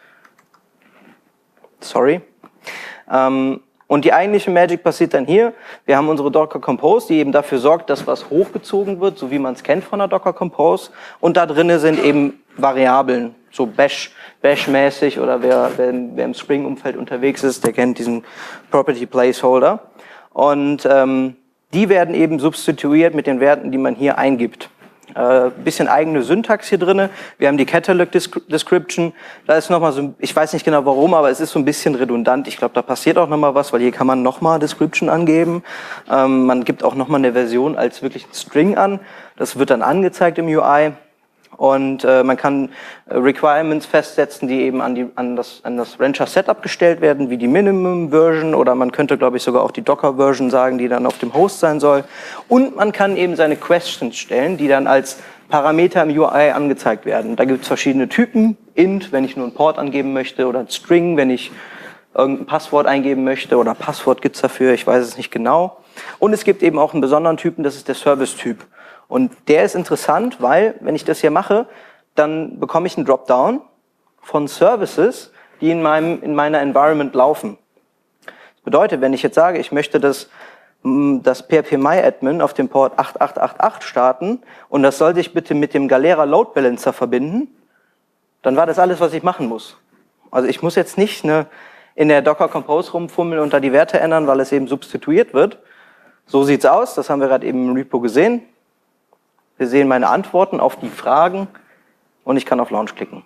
Sorry. Und die eigentliche Magic passiert dann hier. Wir haben unsere Docker Compose, die eben dafür sorgt, dass was hochgezogen wird, so wie man es kennt von der Docker Compose. Und da drinnen sind eben Variablen, so Bash-mäßig, oder wer im Spring-Umfeld unterwegs ist, der kennt diesen Property Placeholder. Und die werden eben substituiert mit den Werten, die man hier eingibt. Bisschen eigene Syntax hier drinne. Wir haben die Catalog Description. Da ist nochmal so, ich weiß nicht genau warum, aber es ist so ein bisschen redundant. Ich glaube, da passiert auch nochmal was, weil hier kann man nochmal Description angeben. Man gibt auch nochmal eine Version als wirklich String an. Das wird dann angezeigt im UI. Und man kann Requirements festsetzen, die eben an das Rancher Setup gestellt werden, wie die Minimum Version, oder man könnte, glaube ich, sogar auch die Docker Version sagen, die dann auf dem Host sein soll. Und man kann eben seine Questions stellen, die dann als Parameter im UI angezeigt werden. Da gibt es verschiedene Typen. Int, wenn ich nur einen Port angeben möchte, oder String, wenn ich irgendein Passwort eingeben möchte, oder Passwort gibt's dafür, ich weiß es nicht genau. Und es gibt eben auch einen besonderen Typen, das ist der Service-Typ. Und der ist interessant, weil, wenn ich das hier mache, dann bekomme ich einen Dropdown von Services, die in meiner Environment laufen. Das bedeutet, wenn ich jetzt sage, ich möchte das PHP-MyAdmin auf dem Port 8888 starten und das soll sich bitte mit dem Galera Load Balancer verbinden, dann war das alles, was ich machen muss. Also ich muss jetzt nicht in der Docker Compose rumfummeln und da die Werte ändern, weil es eben substituiert wird. So sieht's aus, das haben wir gerade eben im Repo gesehen. Wir sehen meine Antworten auf die Fragen und ich kann auf Launch klicken.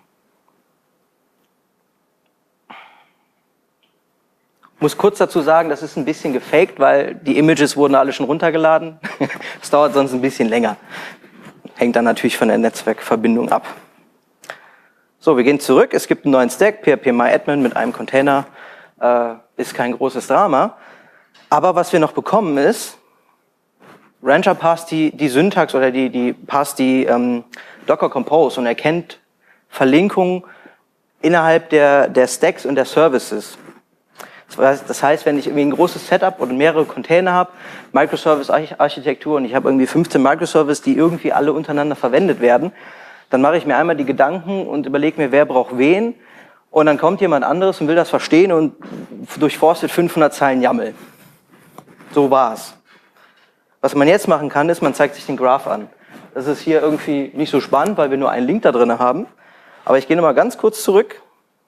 Muss kurz dazu sagen, das ist ein bisschen gefaked, weil die Images wurden alle schon runtergeladen. Das dauert sonst ein bisschen länger. Hängt dann natürlich von der Netzwerkverbindung ab. So, wir gehen zurück. Es gibt einen neuen Stack, PHP-MyAdmin mit einem Container. Ist kein großes Drama. Aber was wir noch bekommen ist, Rancher passt die Syntax oder passt die Docker Compose und erkennt Verlinkungen innerhalb der Stacks und der Services. Das heißt, wenn ich irgendwie ein großes Setup oder mehrere Container habe, Microservice-Architektur und ich habe irgendwie 15 Microservices, die irgendwie alle untereinander verwendet werden, dann mache ich mir einmal die Gedanken und überlege mir, wer braucht wen, und dann kommt jemand anderes und will das verstehen und durchforstet 500 Zeilen YAML. So war's. Was man jetzt machen kann, ist, man zeigt sich den Graph an. Das ist hier irgendwie nicht so spannend, weil wir nur einen Link da drin haben. Aber ich gehe nochmal ganz kurz zurück.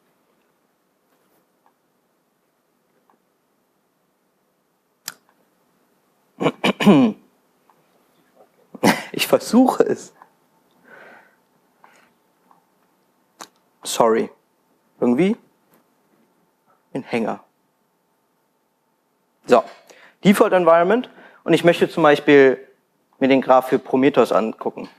Ich versuche es. Sorry. Irgendwie ein Hänger. So. Default Environment. Und ich möchte zum Beispiel mir den Graph für Prometheus angucken.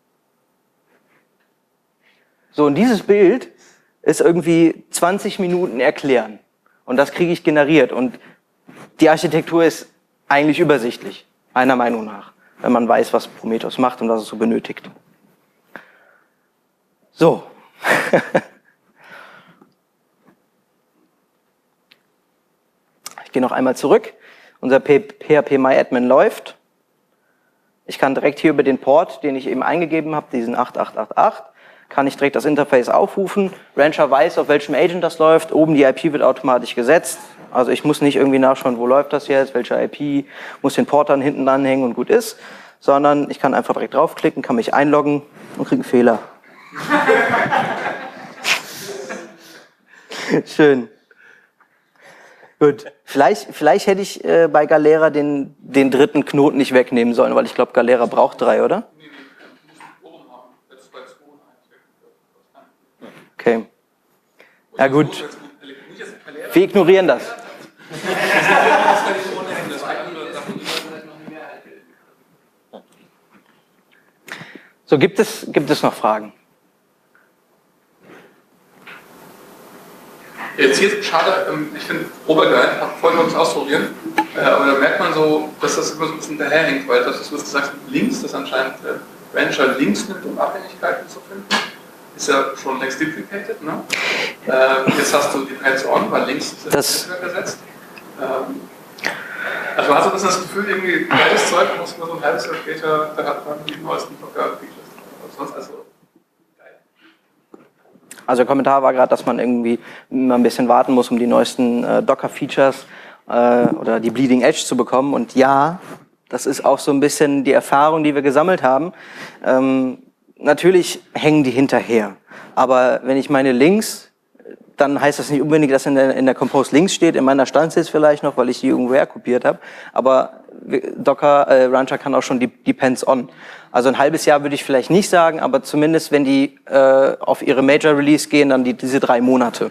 So, und dieses Bild ist irgendwie 20 Minuten erklären. Und das kriege ich generiert. Und die Architektur ist eigentlich übersichtlich, meiner Meinung nach. wenn man weiß, was Prometheus macht und was es so benötigt. So. Ich gehe noch einmal zurück. Unser PHP-MyAdmin läuft. Ich kann direkt hier über den Port, den ich eben eingegeben habe, diesen 8888, kann ich direkt das Interface aufrufen. Rancher weiß, auf welchem Agent das läuft. Oben die IP wird automatisch gesetzt. Also ich muss nicht irgendwie nachschauen, wo läuft das jetzt, welche IP, muss den Port dann hinten anhängen und gut ist, sondern ich kann einfach direkt draufklicken, kann mich einloggen und kriege einen Fehler. Schön. Gut. Vielleicht hätte ich bei Galera den dritten Knoten nicht wegnehmen sollen, weil ich glaube, Galera braucht 3, oder? Nee, du musst einen Ohren haben. Jetzt bei 2 Okay. Ja gut. Wir ignorieren das. So, gibt es noch Fragen? Jetzt hier ist schade, ich finde, Robert Geil hat vorhin uns ausprobieren, aber da merkt man so, dass das immer so ein bisschen daherhängt, weil das, was du gesagt hast, Links, das anscheinend Rancher Links nimmt, um Abhängigkeiten zu finden, ist ja schon längst duplicated, ne? Jetzt hast du Depends on, weil Links ist das Netzwerk ersetzt. Also man hat so ein bisschen das Gefühl, irgendwie geiles Zeug, da muss man so ein halbes Jahr später, da hat man die neuesten Docker-Features. Sonst also geil. Also der Kommentar war gerade, dass man irgendwie immer ein bisschen warten muss, um die neuesten Docker-Features oder die Bleeding Edge zu bekommen. Und ja, das ist auch so ein bisschen die Erfahrung, die wir gesammelt haben. Natürlich hängen die hinterher. Aber wenn ich meine Links, dann heißt das nicht unbedingt, dass in der Compose Links steht. In meiner Standslist vielleicht noch, weil ich die irgendwoher kopiert habe. Aber Docker Rancher kann auch schon Depends on. Also ein halbes Jahr würde ich vielleicht nicht sagen, aber zumindest wenn die auf ihre Major Release gehen, dann diese 3 Monate.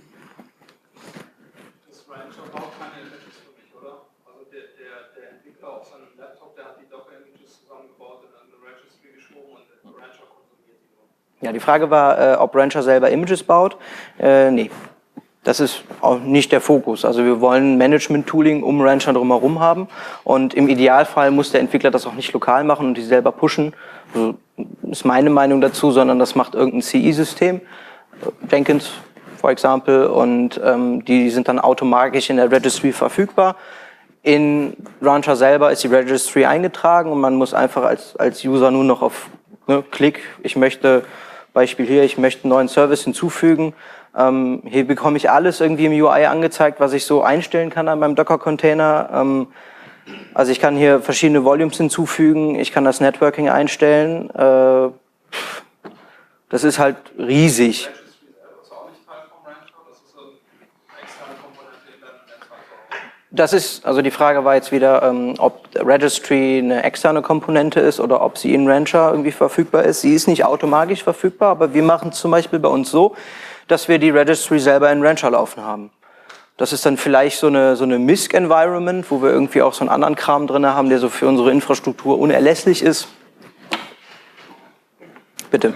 Das Rancher braucht keine Images für mich, oder? Also der Entwickler auf seinem Laptop, der hat die Docker-Images zusammengebaut und dann eine Registry geschoben und der Rancher konsumiert die nur. Ja, die Frage war, ob Rancher selber Images baut. Nee. Das ist auch nicht der Fokus. Also wir wollen Management-Tooling um Rancher drumherum haben und im Idealfall muss der Entwickler das auch nicht lokal machen und die selber pushen. Also ist meine Meinung dazu, sondern das macht irgendein CI-System, Jenkins for example, und die sind dann automatisch in der Registry verfügbar. In Rancher selber ist die Registry eingetragen und man muss einfach als User nur noch auf Klick, ich möchte, Beispiel hier, ich möchte einen neuen Service hinzufügen. Hier bekomme ich alles irgendwie im UI angezeigt, was ich so einstellen kann an meinem Docker-Container. Also ich kann hier verschiedene Volumes hinzufügen, ich kann das Networking einstellen. Das ist halt riesig. Das ist, also die Frage war jetzt wieder, ob Registry eine externe Komponente ist oder ob sie in Rancher irgendwie verfügbar ist. Sie ist nicht automatisch verfügbar, aber wir machen es zum Beispiel bei uns so, dass wir die Registry selber in Rancher laufen haben. Das ist dann vielleicht so eine MISC-Environment, wo wir irgendwie auch so einen anderen Kram drin haben, der so für unsere Infrastruktur unerlässlich ist. Bitte.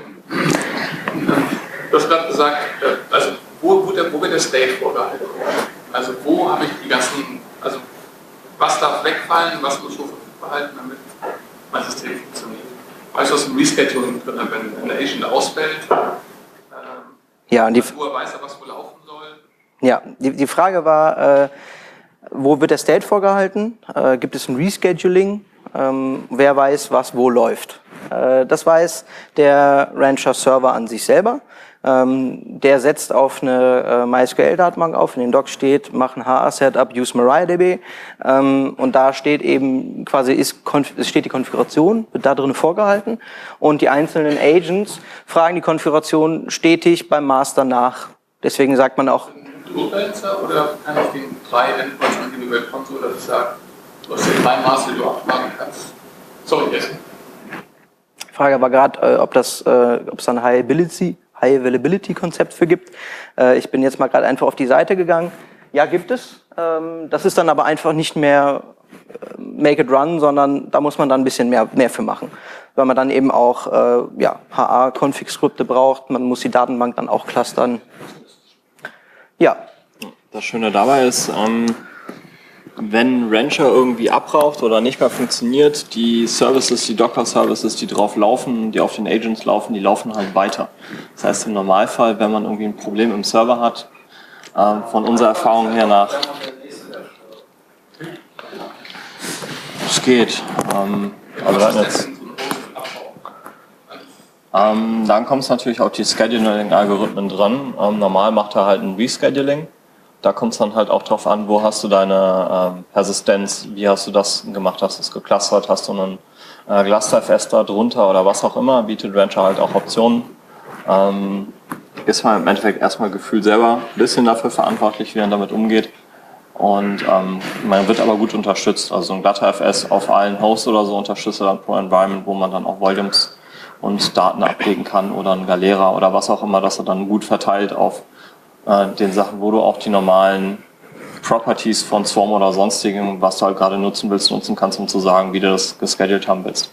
Du hast gerade gesagt, also wo wird der State vorgehalten? Also wo habe ich die ganzen, also was darf wegfallen, was muss so verfügbar halten, damit mein System funktioniert? Weißt du, was im Rescheduling drin, wenn der Agent ausfällt? Ja, und wo weiß er, was wo laufen soll? Ja, die Frage war, wo wird der State vorgehalten? Gibt es ein Rescheduling? Wer weiß, was wo läuft? Das weiß der Rancher Server an sich selber. Der setzt auf eine MySQL-Datenbank auf, in den Docs steht, mach ein HA-Setup, use MariaDB. Und da steht eben quasi, es steht die Konfiguration, wird da drin vorgehalten. Und die einzelnen Agents fragen die Konfiguration stetig beim Master nach. Deswegen sagt man auch... Load-Balancer oder kann ich den 3 Endpoints an die Web-Konsole, dass ich sage, du hast den 3 Master, die du abfragen kannst? Sorry, jetzt. Die Frage war gerade, ob es ein High-Availability-Konzept für gibt. Ich bin jetzt mal gerade einfach auf die Seite gegangen. Ja, gibt es. Das ist dann aber einfach nicht mehr Make it run, sondern da muss man dann ein bisschen mehr für machen. Weil man dann eben auch HA-Config-Skripte braucht. Man muss die Datenbank dann auch clustern. Ja. Das Schöne dabei ist, wenn Rancher irgendwie abraucht oder nicht mehr funktioniert, die Services, die Docker-Services, die drauf laufen, die auf den Agents laufen, die laufen halt weiter. Das heißt im Normalfall, wenn man irgendwie ein Problem im Server hat, von unserer Erfahrung her nach, es geht. Also wir hatten jetzt, dann kommt es natürlich auf die Scheduling-Algorithmen dran. Normal macht er halt ein Rescheduling. Da kommt es dann halt auch drauf an, wo hast du deine Persistenz, wie hast du das gemacht, hast du es geclustert, hast du einen Cluster-FS da drunter oder was auch immer, bietet Rancher halt auch Optionen. Ist man im Endeffekt erstmal Gefühl selber ein bisschen dafür verantwortlich, wie man damit umgeht. Und man wird aber gut unterstützt. Also ein glatter FS auf allen Hosts oder so unterstützt dann pro Environment, wo man dann auch Volumes und Daten ablegen kann oder ein Galera oder was auch immer, dass er dann gut verteilt auf den Sachen, wo du auch die normalen Properties von Swarm oder sonstigem, was du halt gerade nutzen willst, nutzen kannst, um zu sagen, wie du das gescheduled haben willst.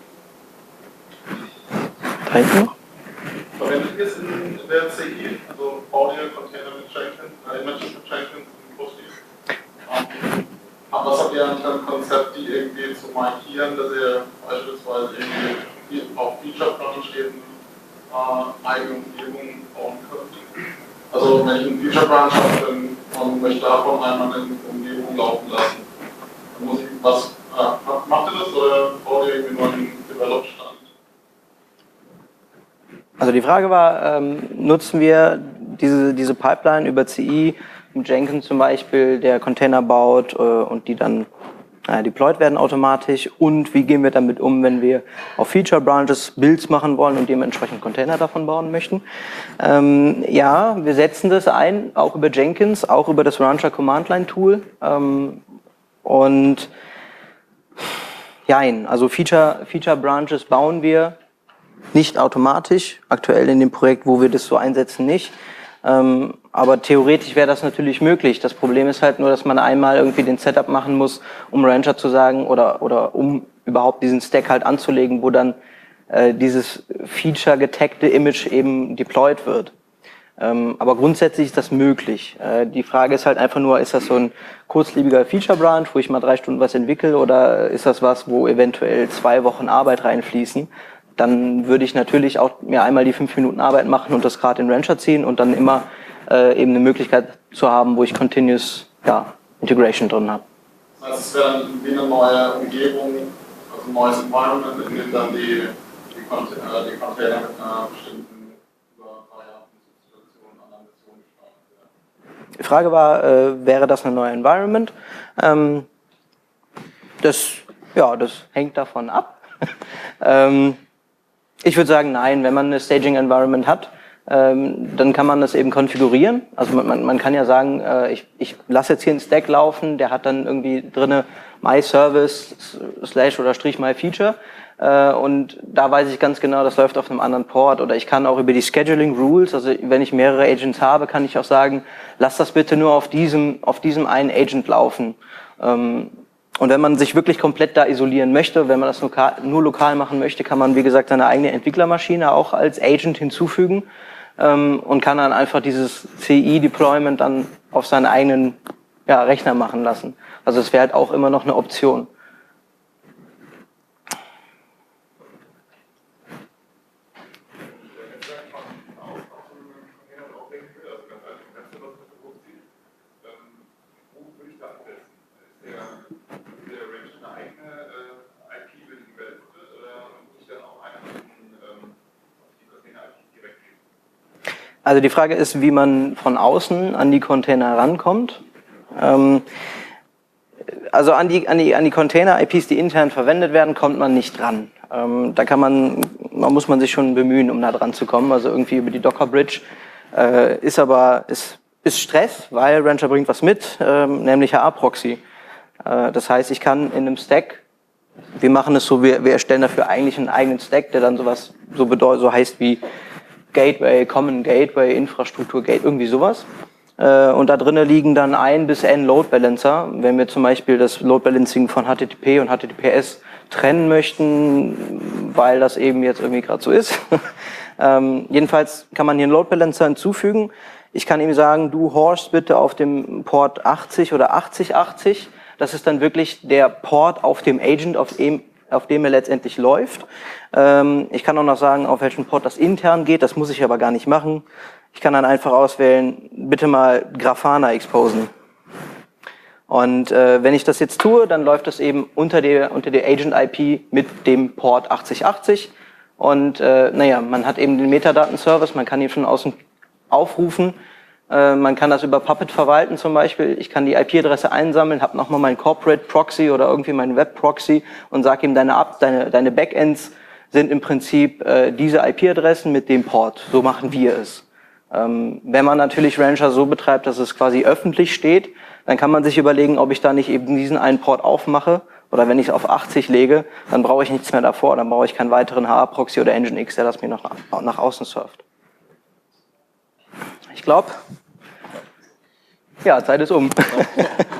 Verwendet ihr es in der CI, also Audio, Container mit Jenkins, Images mit Jenkins und Postgres? Aber was habt ihr eigentlich ein Konzept, die irgendwie zu markieren, dass ihr beispielsweise irgendwie auf Feature-Branch-Ebene eigene Umgebung bauen könnt? Also wenn ich einen Feature-Branch habe und möchte davon einmal eine Umgebung laufen lassen, dann muss ich was, macht ihr das oder baut ihr irgendwie nur einen Develop-Stand? Also die Frage war, nutzen wir diese Pipeline über CI, Jenkins zum Beispiel, der Container baut und die dann deployed werden automatisch, und wie gehen wir damit um, wenn wir auf Feature Branches Builds machen wollen und dementsprechend Container davon bauen möchten. Ja, wir setzen das ein, auch über Jenkins, auch über das Rancher Command Line Tool, und also Feature Branches bauen wir nicht automatisch, aktuell in dem Projekt, wo wir das so einsetzen, nicht. Aber theoretisch wäre das natürlich möglich. Das Problem ist halt nur, dass man einmal irgendwie den Setup machen muss, um Rancher zu sagen oder um überhaupt diesen Stack halt anzulegen, wo dann dieses Feature-getaggte Image eben deployed wird. Aber grundsätzlich ist das möglich. Die Frage ist halt einfach nur, ist das so ein kurzlebiger Feature-Branch, wo ich mal 3 Stunden was entwickle, oder ist das was, wo eventuell 2 Wochen Arbeit reinfließen? Dann würde ich natürlich auch mir einmal die 5 Minuten Arbeit machen und das gerade in Rancher ziehen und dann immer eben eine Möglichkeit zu haben, wo ich Continuous Integration drin habe. Das heißt, es wäre dann wie eine neue Umgebung, also ein neues Environment, in dem dann die Container mit einer bestimmten Variablen-Substitution an einer Mission gestartet werden. Die Frage war, wäre das eine neue Environment? Das hängt davon ab. Ich würde sagen, nein, wenn man eine Staging Environment hat, dann kann man das eben konfigurieren. Also man kann ja sagen, ich lasse jetzt hier einen Stack laufen, der hat dann irgendwie drinne MyService / oder /MyFeature, und da weiß ich ganz genau, das läuft auf einem anderen Port. Oder ich kann auch über die Scheduling Rules, also wenn ich mehrere Agents habe, kann ich auch sagen, lass das bitte nur auf diesem einen Agent laufen. Und wenn man sich wirklich komplett da isolieren möchte, wenn man das nur lokal machen möchte, kann man, wie gesagt, seine eigene Entwicklermaschine auch als Agent hinzufügen, und kann dann einfach dieses CI-Deployment dann auf seinen eigenen Rechner machen lassen. Also es wäre halt auch immer noch eine Option. Also die Frage ist, wie man von außen an die Container rankommt. Also an die Container-IPs, die intern verwendet werden, kommt man nicht ran. Da muss man sich schon bemühen, um da dran zu kommen. Also irgendwie über die Docker Bridge ist Stress, weil Rancher bringt was mit, nämlich HA-Proxy. Das heißt, ich kann in einem Stack, wir machen es so, wir erstellen dafür eigentlich einen eigenen Stack, der dann so heißt wie Gateway, Common Gateway, Infrastruktur Gate, irgendwie sowas. Und da drinnen liegen dann 1 bis n Load Balancer. Wenn wir zum Beispiel das Load Balancing von HTTP und HTTPS trennen möchten, weil das eben jetzt irgendwie gerade so ist. Jedenfalls kann man hier einen Load Balancer hinzufügen. Ich kann ihm sagen, du Horst bitte auf dem Port 80 oder 8080 Das ist dann wirklich der Port auf dem Agent, auf dem er letztendlich läuft. Ich kann auch noch sagen, auf welchen Port das intern geht, das muss ich aber gar nicht machen. Ich kann dann einfach auswählen, bitte mal Grafana exposen. Und wenn ich das jetzt tue, dann läuft das eben unter der Agent-IP mit dem Port 8080. Und naja, man hat eben den Metadaten-Service, man kann ihn von außen aufrufen. Man kann das über Puppet verwalten zum Beispiel. Ich kann die IP-Adresse einsammeln, habe nochmal meinen Corporate Proxy oder irgendwie meinen Web Proxy und sage ihm, deine Backends sind im Prinzip diese IP-Adressen mit dem Port. So machen wir es. Wenn man natürlich Rancher so betreibt, dass es quasi öffentlich steht, dann kann man sich überlegen, ob ich da nicht eben diesen einen Port aufmache oder wenn ich es auf 80 lege, dann brauche ich nichts mehr davor, dann brauche ich keinen weiteren HA-Proxy oder Nginx, der das mir nach außen surft. Ich glaube, ja, Zeit ist um.